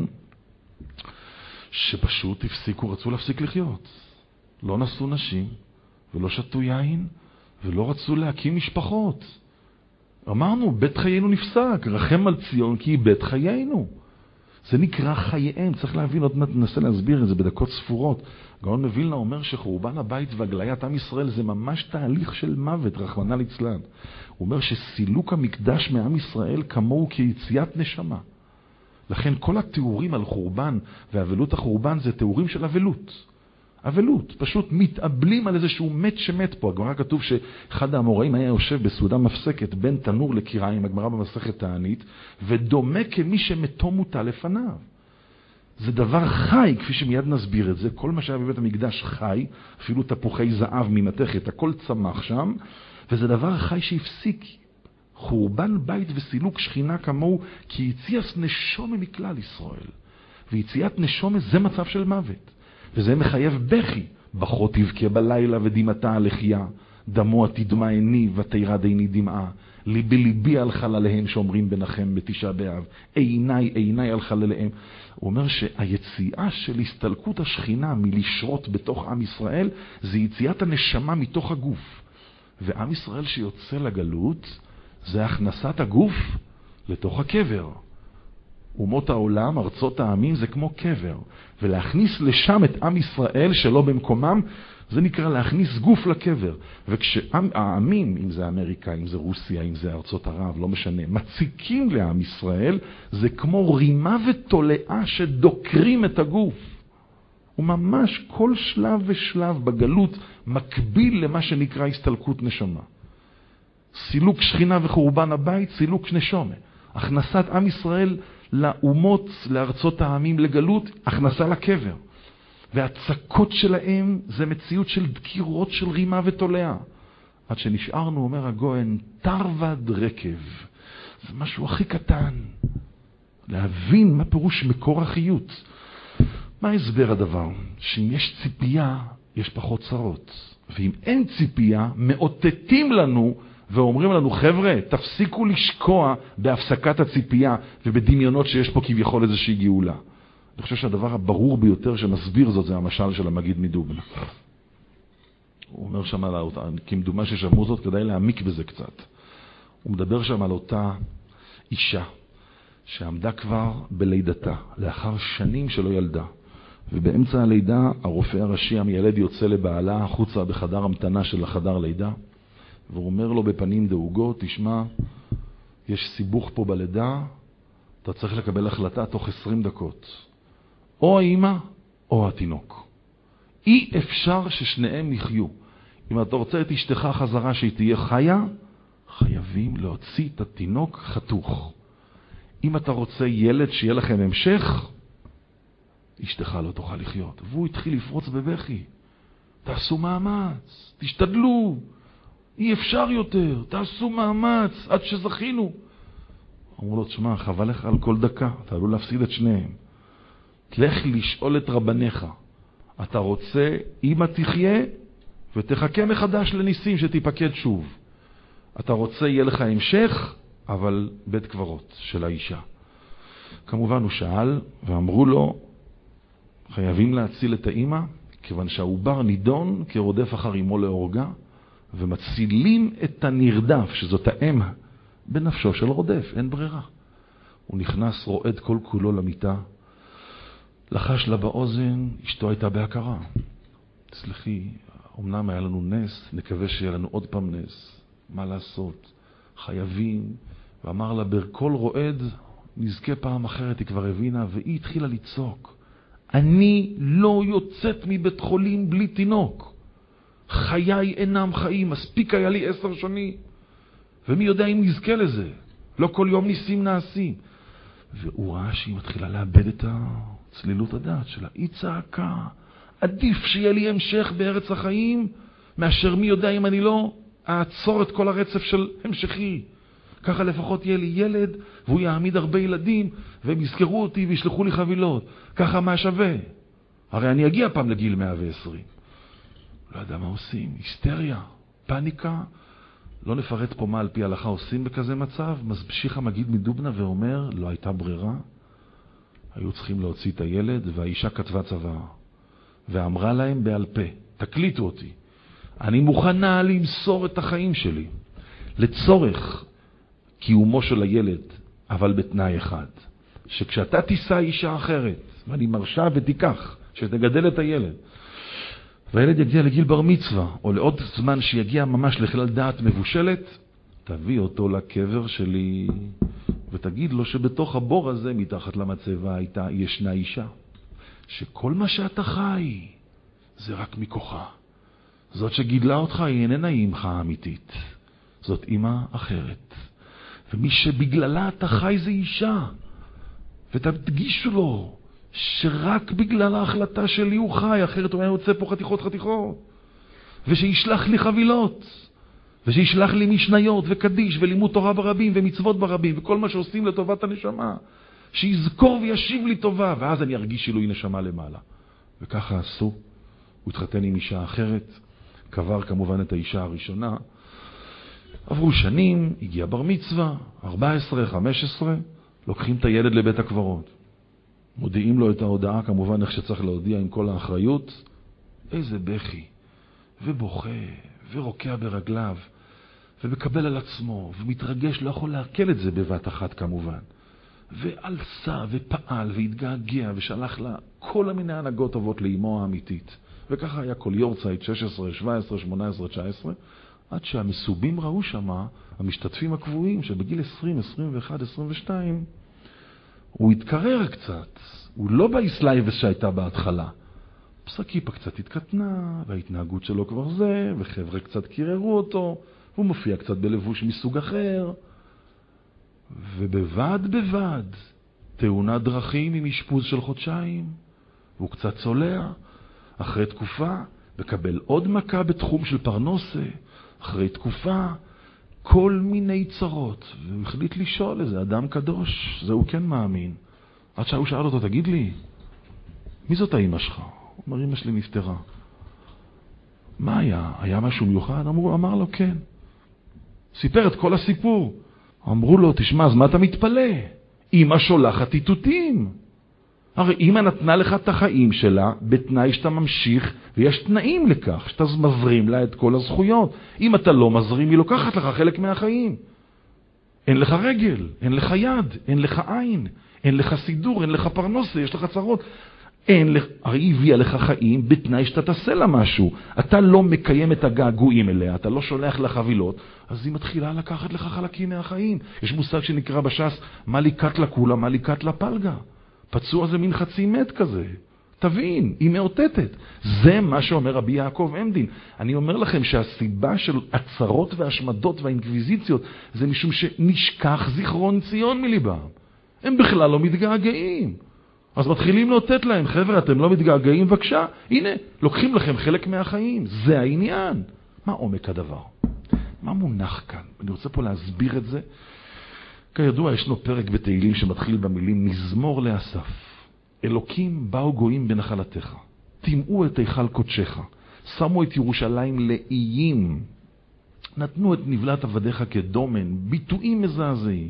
שפשוט רצו להפסיק לחיות. לא נשאו נשים, ולא שתו יין, ולא רצו להקים משפחות. אמרנו, בית חיינו נפסק, רחם על ציון כי היא בית חיינו. זה נקרא חייהם, צריך להבין, עוד מעט ננסה להסביר את זה בדקות ספורות. גאון מווילנה אומר שחורבן הבית והגליית עם ישראל זה ממש תהליך של מוות, רחמנא ליצלן. הוא אומר שסילוק המקדש מעם ישראל כמוהו כיציאת נשמה. לכן כל התיאורים על חורבן ואבלות החורבן זה תיאורים של אבלות. אבלות, פשוט מתאבלים על איזשהו מת שמת פה. הגמרא כתוב שאחד האמוראים היה יושב בסעודה מפסקת בין תנור לקיריים, הגמרא במסכת תענית, ודומה כמי שמתו מוטל לפניו. זה דבר חי, כפי שמיד נסביר את זה. כל מה שהיה בבית המקדש חי, אפילו תפוחי זהב ממתכת, הכל צמח שם, וזה דבר חי שהפסיק. חורבן בית וסילוק שכינה כמוהו, כי יציאת נשומה מכלל ישראל. ויציאת נשומה זה מצב של מוות. וזה מחייב בכי. בכות תבכה בלילה ודמעתה הלחייה. דמו תדמע עיני ותירד עיני דמעה. ליבי על חלליהם שאומרים בנחם בתשעה באב. עיניי על חלליהם. הוא אומר שהיציאה של הסתלקות השכינה מלשרות בתוך עם ישראל, זה יציאת הנשמה מתוך הגוף. ועם ישראל שיוצא לגלות, זה הכנסת הגוף לתוך הקבר. אומות העולם, ארצות העמים, זה כמו קבר. ולהכניס לשם את עם ישראל שלא במקומם, זה נקרא להכניס גוף לקבר. וכשהעמים, אם זה אמריקה, אם זה רוסיה, אם זה ארצות ערב, לא משנה, מציקים לעם ישראל, זה כמו רימה ותולעה שדוקרים את הגוף. וממש כל שלב ושלב בגלות מקביל למה שנקרא הסתלקות נשמה. סילוק שכינה וחורבן הבית, סילוק נשומה. הכנסת עם ישראל לאומות, לארצות העמים, לגלות, הכנסה לקבר. והצקות שלהם זה מציאות של דקירות של רימה ותולעה. עד שנשארנו, אומר הגוהן, תרווד רקב. זה משהו הכי קטן. להבין מה פירוש מקור החיות. מה הסבר הדבר? שאם יש ציפייה, יש פחות צרות. ואם אין ציפייה, מאותתים לנו ואומרים לנו, חבר'ה, תפסיקו לשקוע בהפסקת הציפייה ובדמיונות שיש פה כביכול איזושהי גאולה. אני חושב שהדבר הברור ביותר שמסביר זאת זה המשל של המגיד מדובנה. הוא אומר שם, כמדומה ששמעו זאת, כדאי להעמיק בזה קצת. הוא מדבר שם על אותה אישה שעמדה כבר בלידתה, לאחר שנים שלא ילדה. ובאמצע הלידה הרופא הראשי המיילד יוצא לבעלה החוצה בחדר המתנה של החדר לידה, והוא אומר לו בפנים דאוגות, תשמע, יש סיבוך פה בלידה, אתה צריך לקבל החלטה תוך 20 דקות. או האמא או התינוק. אי אפשר ששניהם יחיו. אם אתה רוצה את אשתך חזרה שהיא תהיה חיה, חייבים להוציא את התינוק חתוך. אם אתה רוצה ילד שיהיה לכם המשך, אשתך לא תוכל לחיות. והוא התחיל לפרוץ בבכי. תעשו מאמץ, תשתדלו, אי אפשר יותר, תעשו מאמץ עד שזכינו. אמרו לו, תשמע, חבל לך על כל דקה, אתה עלול להפסיד את שניהם. תלך לשאול את רבניך. אתה רוצה, אמא תחיה ותחכה מחדש לניסים שתיפקד שוב. אתה רוצה, יהיה לך המשך, אבל בית קברות של האישה. כמובן הוא שאל, ואמרו לו, חייבים להציל את האמא, כיוון שהעובר נידון כרודף אחר אמו להורגה, ומצילים את הנרדף, שזאת האם, בנפשו של רודף, אין ברירה. הוא נכנס רועד כל כולו למיטה, לחש לה באוזן, אשתו הייתה בהכרה. תסלחי, אמנם היה לנו נס, נקווה שיהיה לנו עוד פעם נס. מה לעשות? חייבים. ואמר לה, בכל רועד, נזכה פעם אחרת, היא כבר הבינה, והיא התחילה לצעוק. אני לא יוצאת מבית חולים בלי תינוק. חיי אינם חיים, מספיק היה לי 10 שנים. ומי יודע אם נזכה לזה? לא כל יום ניסים נעשים. והוא ראה שהיא מתחילה לאבד את צלילות הדעת שלה. היא צעקה, עדיף שיהיה לי המשך בארץ החיים, מאשר מי יודע אם אני לא אעצור את כל הרצף של המשכי. ככה לפחות יהיה לי ילד, והוא יעמיד הרבה ילדים, והם יזכרו אותי וישלחו לי חבילות. ככה מה שווה? הרי אני אגיע פעם לגיל 120. לא יודע מה עושים, היסטריה, פניקה. לא נפרט פה מה על פי הלכה עושים בכזה מצב. ממשיך המגיד מדובנה ואומר, לא הייתה ברירה. היו צריכים להוציא את הילד, והאישה כתבה צוואה. ואמרה להם בעל פה, תקליטו אותי. אני מוכנה למסור את החיים שלי לצורך קיומו של הילד, אבל בתנאי אחד. שכשאתה תישא אישה אחרת, ואני מרשה ותיקח, שתגדל את הילד, והילד יגיע לגיל בר מצווה, או לעוד זמן שיגיע ממש לכלל דעת מבושלת, תביא אותו לקבר שלי, ותגיד לו שבתוך הבור הזה, מתחת למצבה, ישנה אישה. שכל מה שאתה חי, זה רק מכוחה. זאת שגידלה אותך היא איננה אימך האמיתית. זאת אימא אחרת. ומי שבגללה אתה חי זה אישה. ותדגישו לו שרק בגלל ההחלטה שלי הוא חי, אחרת הוא היה יוצא פה חתיכות. ושישלח לי חבילות. ושישלח לי משניות וקדיש ולימוד תורה ברבים ומצוות ברבים וכל מה שעושים לטובת הנשמה. שיזכור וישיב לי טובה, ואז אני ארגיש שילוי נשמה למעלה. וככה עשו. הוא התחתן עם אישה אחרת, קבר כמובן את האישה הראשונה. עברו שנים, הגיע בר מצווה, 14, 15, לוקחים את הילד לבית הקברות. מודיעים לו את ההודעה, כמובן איך שצריך להודיע עם כל האחריות. איזה בכי, ובוכה, ורוקע ברגליו, ומקבל על עצמו, ומתרגש, לא יכול להקל את זה בבת אחת כמובן. ועלסה ופעל והתגעגע ושלח לה כל המיני הנהגות טובות לאמו האמיתית. וככה היה כל יורצייט 16, 17, 18, 19, עד שהמסובים ראו שמה, המשתתפים הקבועים, שבגיל 20, 21, 22, הוא התקרר קצת. הוא לא באסלייבס שהייתה בהתחלה. פסקיפה קצת התקטנה, וההתנהגות שלו כבר זה, וחבר'ה קצת קיררו אותו, הוא מופיע קצת בלבוש מסוג אחר. ובבד תאונת דרכים עם אשפוז של חודשיים. והוא קצת צולע. אחרי תקופה, מקבל עוד מכה בתחום של פרנסה. אחרי תקופה, כל מיני צרות. והוא החליט לשאול איזה אדם קדוש, זה הוא כן מאמין. עד שהוא שאל אותו, תגיד לי, מי זאת האמא שלך? הוא אומר, אמא שלי נפטרה. מה היה? היה משהו מיוחד? אמר לו, כן. סיפר את כל הסיפור. אמרו לו, תשמע, אז מה אתה מתפלא? אמא שולחת איתותים. הרי אמא נתנה לך את החיים שלה בתנאי שאתה ממשיך, ויש תנאים לכך, שאתה מזרים לה את כל הזכויות. אם אתה לא מזרים, היא לוקחת לך חלק מהחיים. אין לך רגל, אין לך יד, אין לך עין, אין לך סידור, אין לך פרנסה, יש לך צרות. הרי היא הביאה לך חיים בתנאי שאתה תעשה לה משהו. אתה לא מקיים את הגעגועים אליה, אתה לא שולח לה חבילות, אז היא מתחילה לקחת לך חלקים מהחיים. יש מושג שנקרא בש"ס, מה ליקט לקולה, מה ליקט לפלגה. פצוע זה מין חצי מת כזה. תבין, היא מאותתת. זה מה שאומר רבי יעקב עמדין. אני אומר לכם שהסיבה של הצרות והשמדות והאינקוויזיציות זה משום שנשכח זיכרון ציון מליבם. הם בכלל לא מתגעגעים. אז מתחילים לאותת להם, חבר'ה, אתם לא מתגעגעים, בבקשה, הנה, לוקחים לכם חלק מהחיים. זה העניין. מה עומק הדבר? מה מונח כאן? אני רוצה פה להסביר את זה. כידוע, ישנו פרק בתהילים שמתחיל במילים מזמור לאסף. אלוקים באו גויים בנחלתך, תימאו את היכל קודשך, שמו את ירושלים לאיים, נתנו את נבלת עבדיך כדומן, ביטויים מזעזעים.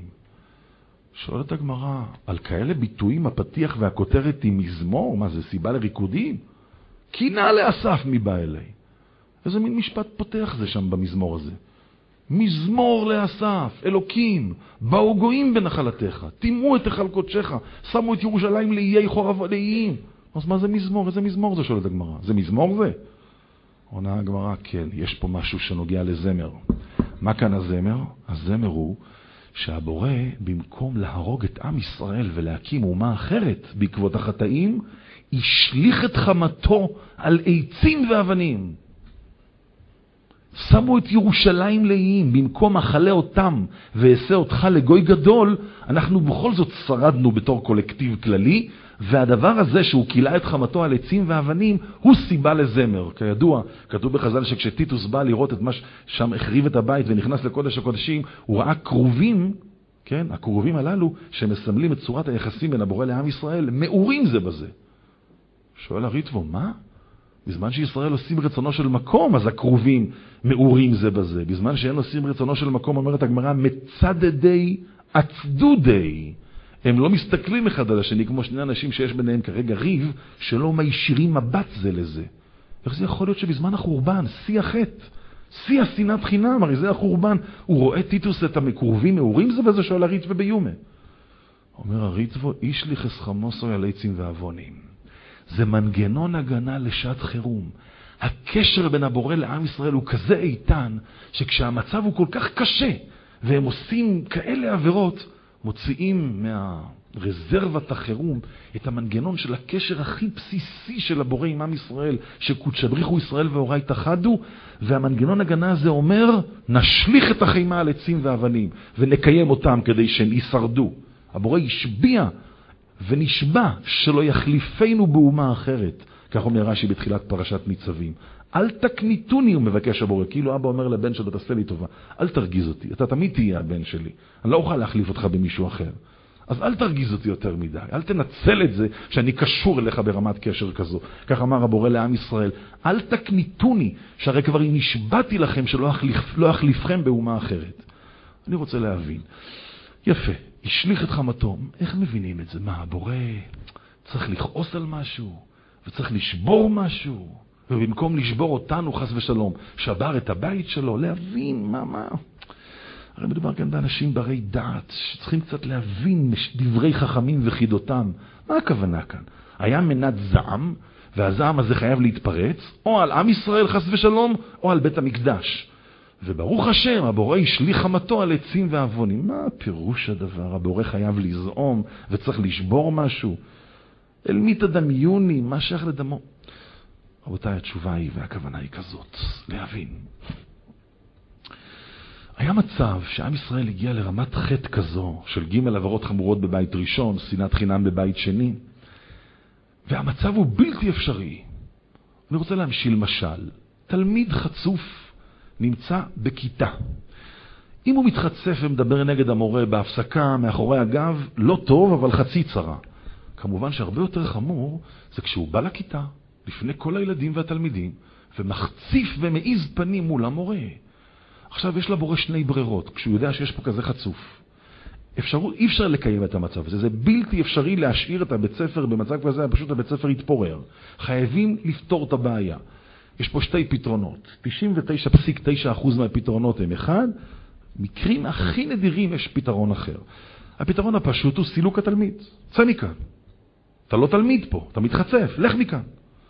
שואלת הגמרא, על כאלה ביטויים הפתיח והכותרת היא מזמור? מה זה, סיבה לריקודים? קינה לאסף מבא אלי. איזה מין משפט פותח זה שם במזמור הזה? מזמור לאסף, אלוקים, באו גויים בנחלתך, תימאו את היכל קודשך, שמו את ירושלים לאיי חורב לאיים. אז מה זה מזמור? איזה מזמור זה? שואלת הגמרא. זה מזמור זה? עונה הגמרא, כן, יש פה משהו שנוגע לזמר. מה כאן הזמר? הזמר הוא שהבורא, במקום להרוג את עם ישראל ולהקים אומה אחרת בעקבות החטאים, השליך את חמתו על עצים ואבנים. שמו את ירושלים לאיים, במקום אכלה אותם ועשה אותך לגוי גדול, אנחנו בכל זאת שרדנו בתור קולקטיב כללי, והדבר הזה שהוא קילה את חמתו על עצים ואבנים, הוא סיבה לזמר. כידוע, כתוב בחז"ל שכשטיטוס בא לראות את מה שם החריב את הבית ונכנס לקודש הקודשים, הוא ראה קרובים, כן, הקרובים הללו שמסמלים את צורת היחסים בין הבורא לעם ישראל, מאורים זה בזה. שואל הריטב"א, מה? בזמן שישראל עושים רצונו של מקום, אז הקרובים מאורים זה בזה. בזמן שהם עושים רצונו של מקום, אומרת הגמרא, מצדדי עצדודי. הם לא מסתכלים אחד על השני, כמו שני אנשים שיש ביניהם כרגע ריב, שלא מישירים מבט זה לזה. איך זה יכול להיות שבזמן החורבן, שיא החטא, שיא השנאת חינם, הרי זה החורבן, הוא רואה טיטוס את המקורבים מאורים זה בזה, שואל הריטב"א ביומה. אומר הריטב"א, איש לי חסכמוסו על עצים ואבונים. זה מנגנון הגנה לשעת חירום. הקשר בין הבורא לעם ישראל הוא כזה איתן, שכשהמצב הוא כל כך קשה, והם עושים כאלה עבירות, מוציאים מהרזרבת החירום את המנגנון של הקשר הכי בסיסי של הבורא עם עם ישראל, שקודשא בריחו ישראל והוריי תחדו, והמנגנון הגנה הזה אומר, נשליך את החימה על עצים ואבנים, ונקיים אותם כדי שהם ישרדו. הבורא ישביע ונשבע שלא יחליפנו באומה אחרת. כך אומר רש"י בתחילת פרשת ניצבים. אל תקניתוני, הוא מבקש הבורא, כאילו אבא אומר לבן שלו, תעשה לי טובה, אל תרגיז אותי, אתה תמיד תהיה הבן שלי, אני לא אוכל להחליף אותך במישהו אחר, אז אל תרגיז אותי יותר מדי, אל תנצל את זה שאני קשור אליך ברמת קשר כזו. כך אמר הבורא לעם ישראל, אל תקניתוני, שהרי כבר נשבעתי לכם שלא אחליפכם באומה אחרת. אני רוצה להבין, יפה, השליך את חמתו, איך מבינים את זה? מה, הבורא צריך לכעוס על משהו וצריך לשבור משהו, ובמקום לשבור אותנו חס ושלום שבר את הבית שלו? להבין מה הרי מדובר כאן באנשים ברי דעת שצריכים קצת להבין דברי חכמים וחידותם. מה הכוונה כאן? היה מנת זעם, והזעם הזה חייב להתפרץ או על עם ישראל חס ושלום או על בית המקדש, וברוך השם, הבורא השליך חמתו על עצים ואבונים. מה פירוש הדבר? הבורא חייב לזעום וצריך לשבור משהו? אל מי תדמיוני, מה שייך לדמו? רבותיי, התשובה היא והכוונה היא כזאת, להבין. היה מצב שעם ישראל הגיע לרמת חטא כזו, של ג' עבירות חמורות בבית ראשון, שנאת חינם בבית שני, והמצב הוא בלתי אפשרי. אני רוצה להמשיל משל. תלמיד חצוף נמצא בכיתה. אם הוא מתחצף ומדבר נגד המורה בהפסקה מאחורי הגב, לא טוב, אבל חצי צרה. כמובן שהרבה יותר חמור זה כשהוא בא לכיתה, לפני כל הילדים והתלמידים, ומחציף ומעיז פנים מול המורה. עכשיו יש לבורא שני ברירות, כשהוא יודע שיש פה כזה חצוף. אי אפשר לקיים את המצב הזה, זה בלתי אפשרי להשאיר את הבית ספר במצב כזה, פשוט הבית ספר יתפורר. חייבים לפתור את הבעיה. יש פה שתי פתרונות, 99.9% מהפתרונות הם אחד, מקרים הכי נדירים יש פתרון אחר. הפתרון הפשוט הוא סילוק התלמיד, צא מכאן. אתה לא תלמיד פה, אתה מתחצף, לך מכאן.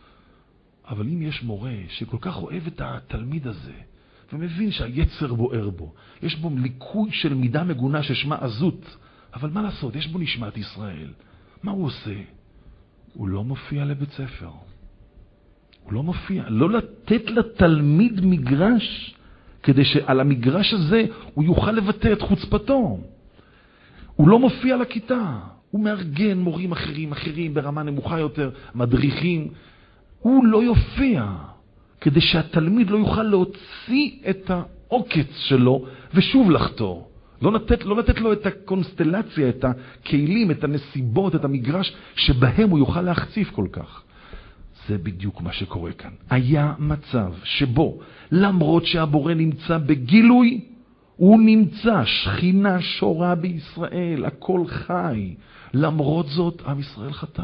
אבל אם יש מורה שכל כך אוהב את התלמיד הזה, ומבין שהיצר בוער בו, יש בו ליקוי של מידה מגונה ששמה עזות, אבל מה לעשות, יש בו נשמת ישראל. מה הוא עושה? הוא לא מופיע לבית ספר. הוא לא מופיע. לא לתת לתלמיד מגרש, כדי שעל המגרש הזה הוא יוכל לבטא את חוצפתו. הוא לא מופיע לכיתה. הוא מארגן מורים אחרים ברמה נמוכה יותר, מדריכים. הוא לא יופיע, כדי שהתלמיד לא יוכל להוציא את העוקץ שלו ושוב לחתור. לא לתת לו את הקונסטלציה, את הכלים, את הנסיבות, את המגרש שבהם הוא יוכל להחציף כל כך. זה בדיוק מה שקורה כאן. היה מצב שבו, למרות שהבורא נמצא בגילוי, הוא נמצא, שכינה שורה בישראל, הכל חי. למרות זאת, עם ישראל חטא.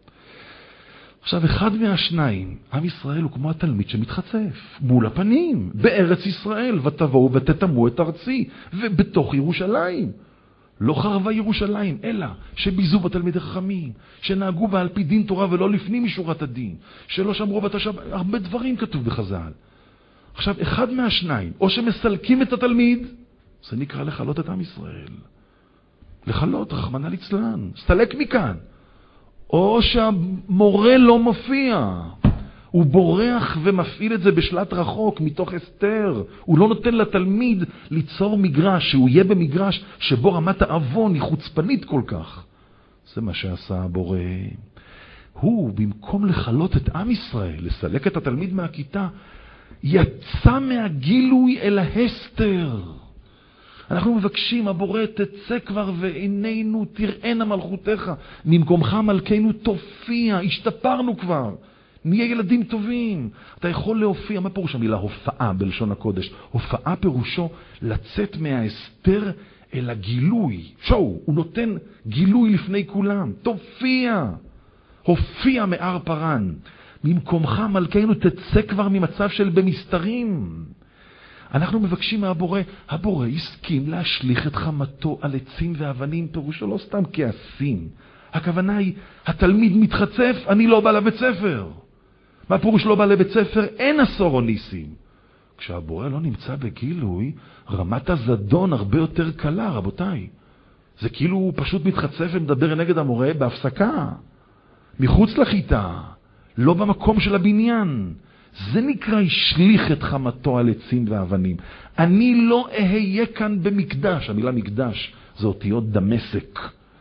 עכשיו, אחד מהשניים, עם ישראל הוא כמו התלמיד שמתחצף, מול הפנים, בארץ ישראל, ותבואו ותתמו את ארצי, ובתוך ירושלים. לא חרבה ירושלים, אלא שביזו בתלמידי חכמים, שנהגו בה על פי דין תורה ולא לפנים משורת הדין, שלא שמרו בתשב, הרבה דברים כתוב בחז"ל. עכשיו, אחד מהשניים, או שמסלקים את התלמיד, זה נקרא לחלות את עם ישראל. לחלות, רחמנא ליצלן, סתלק מכאן. או שהמורה לא מופיע, הוא בורח ומפעיל את זה בשלט רחוק מתוך הסתר. הוא לא נותן לתלמיד ליצור מגרש, שהוא יהיה במגרש שבו רמת האבון היא חוצפנית כל כך. זה מה שעשה הבורא. הוא, במקום לחלות את עם ישראל, לסלק את התלמיד מהכיתה, יצא מהגילוי אל ההסתר. אנחנו מבקשים, הבורא תצא כבר ועינינו תראינה מלכותך, ממקומך מלכנו תופיע, השתפרנו כבר, נהיה ילדים טובים. אתה יכול להופיע, מה פירוש המילה הופעה בלשון הקודש? הופעה פירושו לצאת מההסתר אל הגילוי. שואו, הוא נותן גילוי לפני כולם, תופיע, הופיע מאר פרן, ממקומך מלכנו תצא כבר ממצב של במסתרים. אנחנו מבקשים מהבורא, הבורא הסכים להשליך את חמתו על עצים ואבנים, פירושו לא סתם כעסים. הכוונה היא, התלמיד מתחצף, אני לא בא לבית ספר. מה פירוש לא בא לבית ספר? אין עשור או ניסים. כשהבורא לא נמצא בגילוי, רמת הזדון הרבה יותר קלה, רבותיי. זה כאילו הוא פשוט מתחצף ומדבר נגד המורה בהפסקה, מחוץ לכיתה, לא במקום של הבניין. זה נקרא השליך את חמתו על עצים ואבנים. אני לא אהיה כאן במקדש. המילה מקדש זה אותיות דמשק.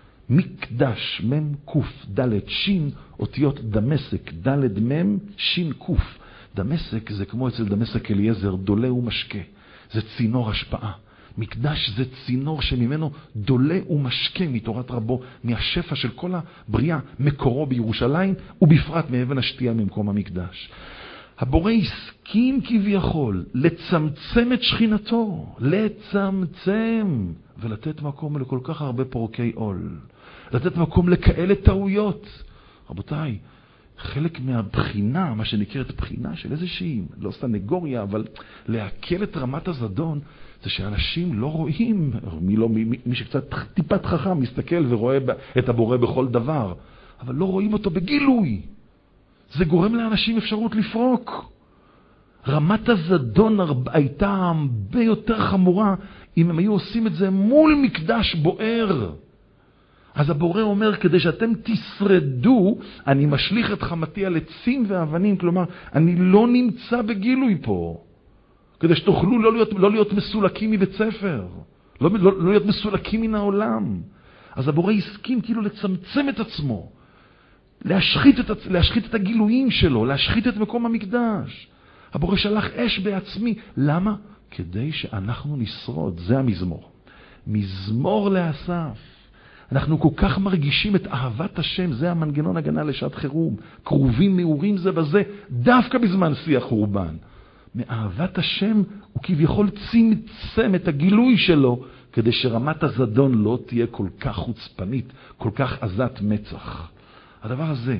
מקדש, מם קוף, דלת שין, אותיות דמשק, דלת מם שין קוף. דמשק זה כמו אצל דמשק אליעזר, דולה ומשקה. זה צינור השפעה. מקדש זה צינור שממנו דולה ומשקה מתורת רבו, מהשפע של כל הבריאה, מקורו בירושלים, ובפרט מאבן השתייה ממקום המקדש. הבורא הסכים כביכול לצמצם את שכינתו, לצמצם, ולתת מקום לכל כך הרבה פורקי עול, לתת מקום לכאלה טעויות. רבותיי, חלק מהבחינה, מה שנקראת בחינה של איזושהי, לא סנגוריה, אבל להקל את רמת הזדון, זה שאנשים לא רואים, מי שקצת טיפת חכם מסתכל ורואה את הבורא בכל דבר, אבל לא רואים אותו בגילוי. זה גורם לאנשים אפשרות לפרוק. רמת הזדון הייתה הרבה יותר חמורה אם הם היו עושים את זה מול מקדש בוער. אז הבורא אומר, כדי שאתם תשרדו, אני משליך את חמתי על עצים ואבנים, כלומר, אני לא נמצא בגילוי פה. כדי שתוכלו לא להיות מסולקים מבית ספר, לא להיות מסולקים מן העולם. אז הבורא הסכים כאילו לצמצם את עצמו. להשחית את הגילויים שלו, להשחית את מקום המקדש. הבורא שלח אש בעצמי. למה? כדי שאנחנו נשרוד. זה המזמור. מזמור לאסף. אנחנו כל כך מרגישים את אהבת השם, זה המנגנון הגנה לשעת חירום. קרובים מאורים זה בזה, דווקא בזמן שיא החורבן. מאהבת השם הוא כביכול צמצם את הגילוי שלו, כדי שרמת הזדון לא תהיה כל כך חוצפנית, כל כך עזת מצח. הדבר הזה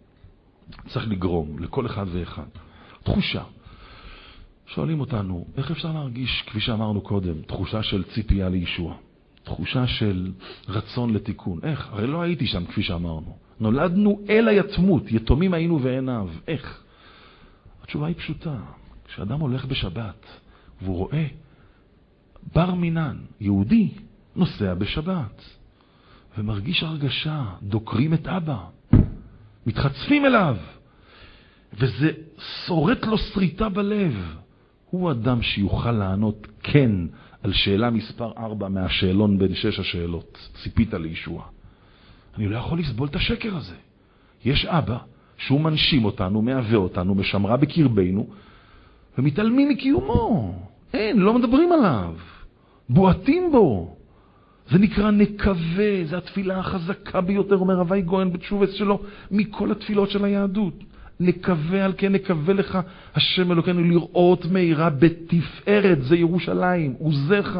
צריך לגרום לכל אחד ואחד. תחושה. שואלים אותנו, איך אפשר להרגיש, כפי שאמרנו קודם, תחושה של ציפייה לישוע? תחושה של רצון לתיקון. איך? הרי לא הייתי שם, כפי שאמרנו. נולדנו אל היתמות, יתומים היינו ועיניו. איך? התשובה היא פשוטה. כשאדם הולך בשבת, והוא רואה בר מינן, יהודי, נוסע בשבת, ומרגיש הרגשה, דוקרים את אבא, מתחצפים אליו, וזה שורט לו שריטה בלב. הוא אדם שיוכל לענות כן על שאלה מספר 4 מהשאלון בין 6 השאלות. ציפית לישוע. אני לא יכול לסבול את השקר הזה. יש אבא שהוא מנשים אותנו, מהווה אותנו, משמרה בקרבנו, ומתעלמים מקיומו. אין, לא מדברים עליו. בועטים בו. זה נקרא נקווה, זה התפילה החזקה ביותר, אומר רבי גויין בתשובס שלו, מכל התפילות של היהדות. נקווה על כן, נקווה לך, השם אלוקינו, לראות מהירה בתפארת, זה ירושלים, עוזך.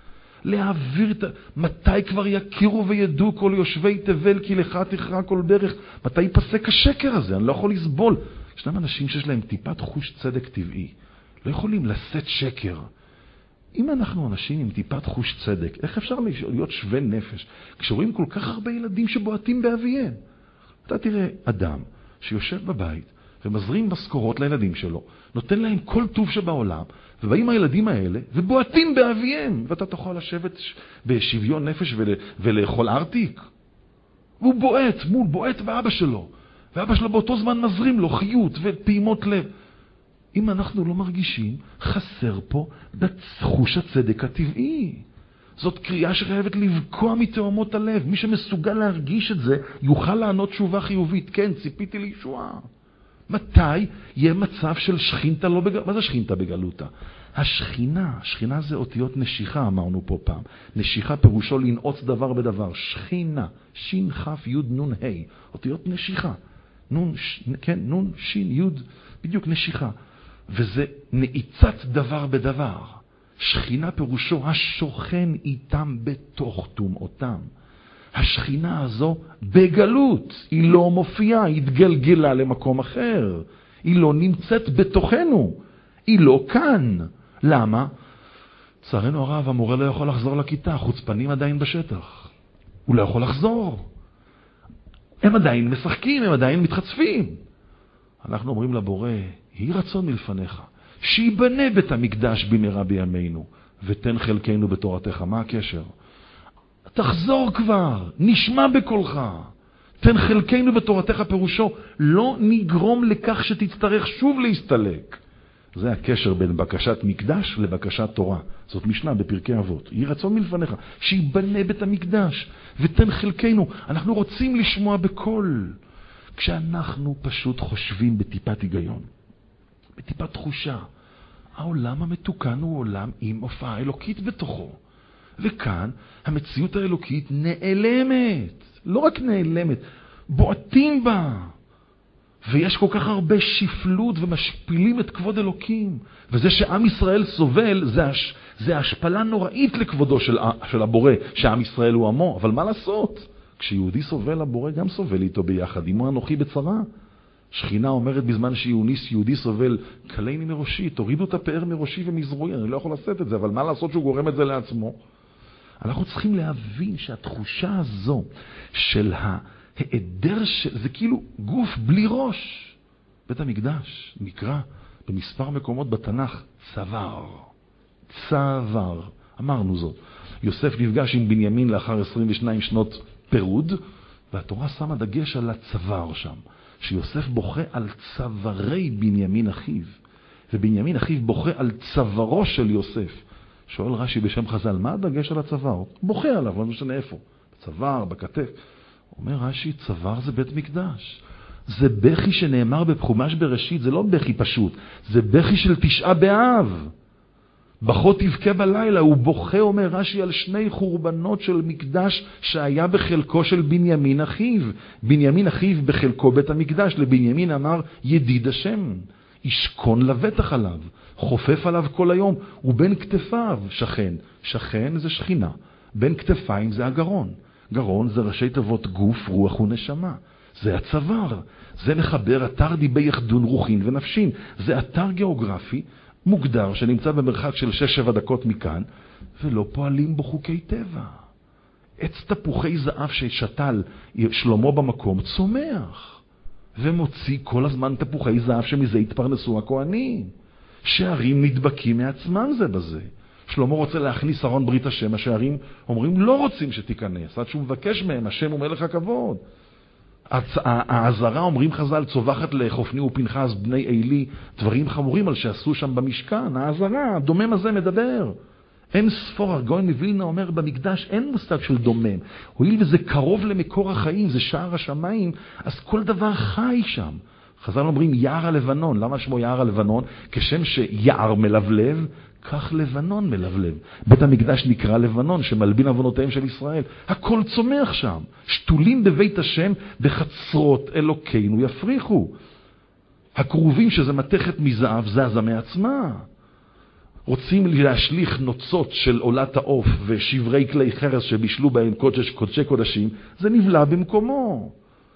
להעביר את... מתי כבר יכירו וידעו כל יושבי תבל, כי לך תכרע כל דרך? מתי ייפסק השקר הזה? אני לא יכול לסבול. ישנם אנשים שיש להם טיפת חוש צדק טבעי. לא יכולים לשאת שקר. אם אנחנו אנשים עם טיפת חוש צדק, איך אפשר להיות שווה נפש? כשרואים כל כך הרבה ילדים שבועטים באביהם. אתה תראה אדם שיושב בבית ומזרים משכורות לילדים שלו, נותן להם כל טוב שבעולם, ובאים הילדים האלה ובועטים באביהם, ואתה תוכל לשבת בשוויון נפש ולאכול ארטיק. והוא בועט באבא שלו, ואבא שלו באותו זמן מזרים לו חיות ופעימות לב. אם אנחנו לא מרגישים, חסר פה בחוש הצדק הטבעי. זאת קריאה שחייבת לבקוע מתאומות הלב. מי שמסוגל להרגיש את זה, יוכל לענות תשובה חיובית. כן, ציפיתי לישועה. מתי יהיה מצב של שכינתה לא בגלותה? מה זה שכינתה בגלותה? השכינה זה אותיות נשיכה, אמרנו פה פעם. נשיכה פירושו לנעוץ דבר בדבר. שכינה, שין חף יוד נון ה', אותיות נשיכה. נון שין יוד, בדיוק נשיכה. וזה נעיצת דבר בדבר. שכינה פירושו השוכן איתם בתוך טומאותם. השכינה הזו בגלות, היא לא מופיעה, היא התגלגלה למקום אחר. היא לא נמצאת בתוכנו, היא לא כאן. למה? צערנו הרב, המורה לא יכול לחזור לכיתה, חוצפנים עדיין בשטח. הוא לא יכול לחזור. הם עדיין משחקים, הם עדיין מתחצפים. אנחנו אומרים לבורא, יהי רצון מלפניך, שיבנה בית המקדש במהרה בימינו, ותן חלקנו בתורתך. מה הקשר? תחזור כבר, נשמע בקולך. תן חלקנו בתורתך פירושו, לא נגרום לכך שתצטרך שוב להסתלק. זה הקשר בין בקשת מקדש לבקשת תורה. זאת משנה בפרקי אבות. יהי רצון מלפניך, שיבנה בית המקדש, ותן חלקנו. אנחנו רוצים לשמוע בקול. כשאנחנו פשוט חושבים בטיפת היגיון, בטיפת תחושה, העולם המתוקן הוא עולם עם הופעה אלוקית בתוכו. וכאן המציאות האלוקית נעלמת. לא רק נעלמת, בועטים בה. ויש כל כך הרבה שפלות ומשפילים את כבוד אלוקים. וזה שעם ישראל סובל, זה השפלה נוראית לכבודו של הבורא, שעם ישראל הוא עמו. אבל מה לעשות? כשיהודי סובל, הבורא גם סובל איתו ביחד. עמו אנוכי בצרה. שכינה אומרת בזמן שיהודי סובל, קלני מראשי, תורידו את הפאר מראשי ומזרועי. אני לא יכול לעשות את זה, אבל מה לעשות שהוא גורם את זה לעצמו? אנחנו צריכים להבין שהתחושה הזו של ההיעדר זה כאילו גוף בלי ראש. בית המקדש נקרא במספר מקומות בתנ"ך צוואר. אמרנו זאת. יוסף נפגש עם בנימין לאחר 22 שנות פירוד, והתורה שמה דגש על הצוואר שם. שיוסף בוכה על צווארי בנימין אחיו, ובנימין אחיו בוכה על צווארו של יוסף. שואל רש"י בשם חז"ל, מה הדגש על הצוואר? בוכה עליו, לא משנה איפה. בצוואר, בכתף. אומר רש"י, צוואר זה בית מקדש. זה בכי שנאמר בחומש בראשית, זה לא בכי פשוט, זה בכי של 9 באב. בכה תבכה בלילה, הוא בוכה, אומר רש"י, על 2 חורבנות של מקדש שהיה בחלקו של בנימין אחיו. בנימין אחיו בחלקו בית המקדש, לבנימין אמר ידיד השם, ישכון לבטח עליו, חופף עליו כל היום, ובין כתפיו שכן. שכן זה שכינה, בין כתפיים זה הגרון. גרון זה ראשי תיבות גוף, רוח ונשמה. זה הצוואר, זה לחבר אתר דיבי יחדון רוחין ונפשין. זה אתר גיאוגרפי מוגדר שנמצא במרחק של 6-7 דקות מכאן, ולא פועלים בו חוקי טבע. עץ תפוחי זהב ששתל שלמה במקום צומח, ומוציא כל הזמן תפוחי זהב שמזה התפרנסו הכהנים. שערים נדבקים מעצמם זה בזה. שלמה רוצה להכניס ארון ברית השם, השערים אומרים לא רוצים שתיכנס, עד שהוא מבקש מהם, השם הוא מלך הכבוד. העזרה, אומרים חז"ל, צובחת לחופני ופנחס בני עלי דברים חמורים על שעשו שם במשכן. העזרה, הדומם הזה מדבר. אין ספור, הגאון מווילנה אומר במקדש אין מושג של דומם. הואיל וזה קרוב למקור החיים, זה שער השמיים, אז כל דבר חי שם. חז"ל אומרים יער הלבנון. למה שמו יער הלבנון? כשם שיער מלבלב, כך לבנון מלבלב. בית המקדש נקרא לבנון, שמלבין עוונותיהם של ישראל. הכל צומח שם. שתולים בבית השם, בחצרות אלוקינו יפריחו. הכרובים שזה מתכת מזהב, זזה מעצמה. רוצים להשליך נוצות של עולת העוף ושברי כלי חרס שבישלו בהם קודשי קודשים, זה נבלע במקומו.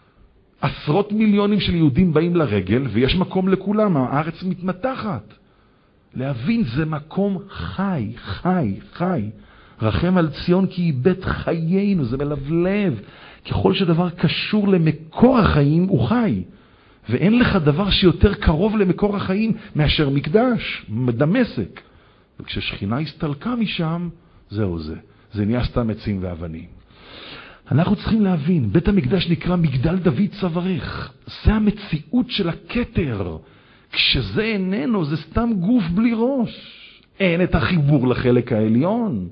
10 מיליונים של יהודים באים לרגל, ויש מקום לכולם, הארץ מתמתחת. להבין, זה מקום חי, חי, חי. רחם על ציון כי היא בית חיינו, זה מלבלב. ככל שדבר קשור למקור החיים, הוא חי. ואין לך דבר שיותר קרוב למקור החיים מאשר מקדש, דמשק. וכששכינה הסתלקה משם, זהו זה. זה נהיה סתם עצים ואבנים. אנחנו צריכים להבין, בית המקדש נקרא מגדל דוד צווארך. זה המציאות של הכתר. כשזה איננו, זה סתם גוף בלי ראש. אין את החיבור לחלק העליון.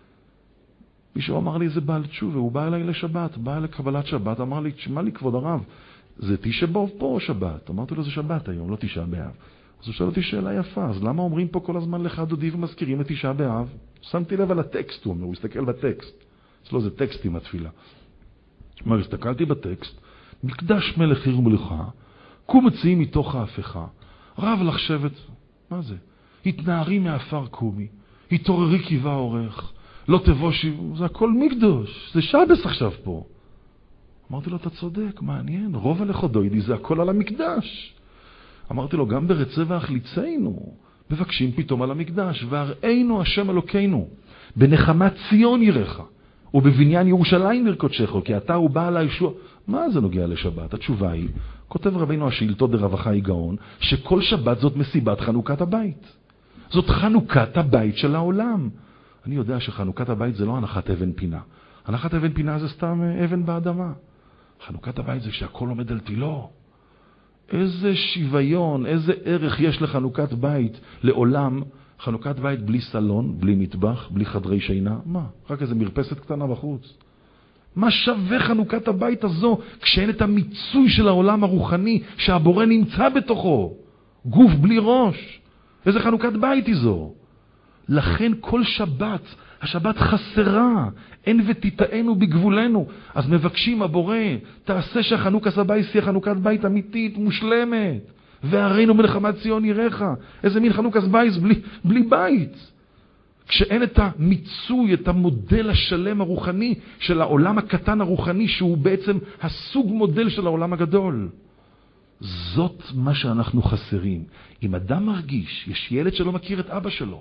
מישהו אמר לי, זה בעל תשובה, הוא בא אליי לשבת, בא לקבלת שבת, אמר לי, תשמע לי כבוד הרב, זה תשעה באב פה או שבת? אמרתי לו, זה שבת היום, לא תשעה באב. אז הוא שואל אותי שאלה יפה, אז למה אומרים פה כל הזמן לך דודי ומזכירים את תשעה באב? שמתי לב על הטקסט, הוא אומר, הוא הסתכל בטקסט. אצלו זה טקסט עם התפילה. אומר, הסתכלתי בטקסט, מקדש מלך עיר ומלוכה, קום מציעים מתוך ההפכה, רב לך שבט, מה זה? התנערי מאפר קומי, התעוררי קיבה אורך, לא תבושי, זה הכל מקדוש, זה שבס עכשיו פה. אמרתי לו, אתה צודק, מעניין, רוב הלכודוידי זה הכל על המקדש. אמרתי לו, גם ברצה והחליצנו, מבקשים פתאום על המקדש, והראינו השם אלוקינו, בנחמת ציון ירחה, ובבניין ירושלים ירקודשך, כי אתה הוא בעל הישוע. מה זה נוגע לשבת? התשובה היא, כותב רבינו השאילתות דרב חי גאון, שכל שבת זאת מסיבת חנוכת הבית. זאת חנוכת הבית של העולם. אני יודע שחנוכת הבית זה לא הנחת אבן פינה. הנחת אבן פינה זה סתם אבן באדמה. חנוכת הבית זה כשהכל עומד על תילו. איזה שוויון, איזה ערך יש לחנוכת בית לעולם. חנוכת בית בלי סלון, בלי מטבח, בלי חדרי שינה. מה? רק איזה מרפסת קטנה בחוץ. מה שווה חנוכת הבית הזו כשאין את המיצוי של העולם הרוחני שהבורא נמצא בתוכו? גוף בלי ראש. איזה חנוכת בית היא זו? לכן כל שבת, השבת חסרה, אין ותיתאנו בגבולנו. אז מבקשים הבורא, תעשה שהחנוכת הבית תהיה חנוכת בית אמיתית, מושלמת. והרינו מלחמת ציון ירחה. איזה מין חנוכת בית בלי בית. כשאין את המיצוי, את המודל השלם הרוחני של העולם הקטן הרוחני, שהוא בעצם הסוג מודל של העולם הגדול. זאת מה שאנחנו חסרים. אם אדם מרגיש, יש ילד שלא מכיר את אבא שלו,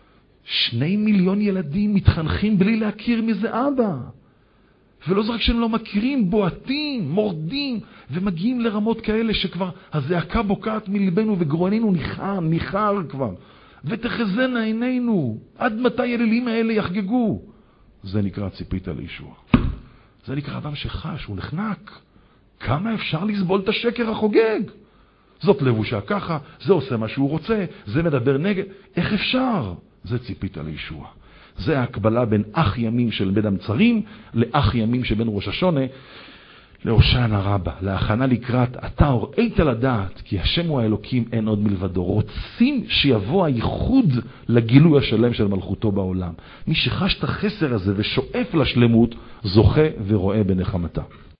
2 מיליון ילדים מתחנכים בלי להכיר מזה אבא. ולא זה רק שהם לא מכירים, בועטים, מורדים, ומגיעים לרמות כאלה שכבר הזעקה בוקעת מלבנו וגרוננו ניחר כבר. ותחזנה עינינו, עד מתי היללים האלה יחגגו? זה נקרא ציפית לישוע. זה נקרא אדם שחש, הוא נחנק. כמה אפשר לסבול את השקר החוגג? זאת לבושה ככה, זה עושה מה שהוא רוצה, זה מדבר נגד. איך אפשר? זה ציפית לישוע. זה ההקבלה בין אח ימים של בן המצרים לאח ימים שבין ראש השונה. להושענא רבה, להכנה לקראת אתה הוראית לדעת כי השם הוא האלוקים, אין עוד מלבדו. רוצים שיבוא הייחוד לגילוי השלם של מלכותו בעולם. מי שחש את החסר הזה ושואף לשלמות זוכה ורואה בנחמתה.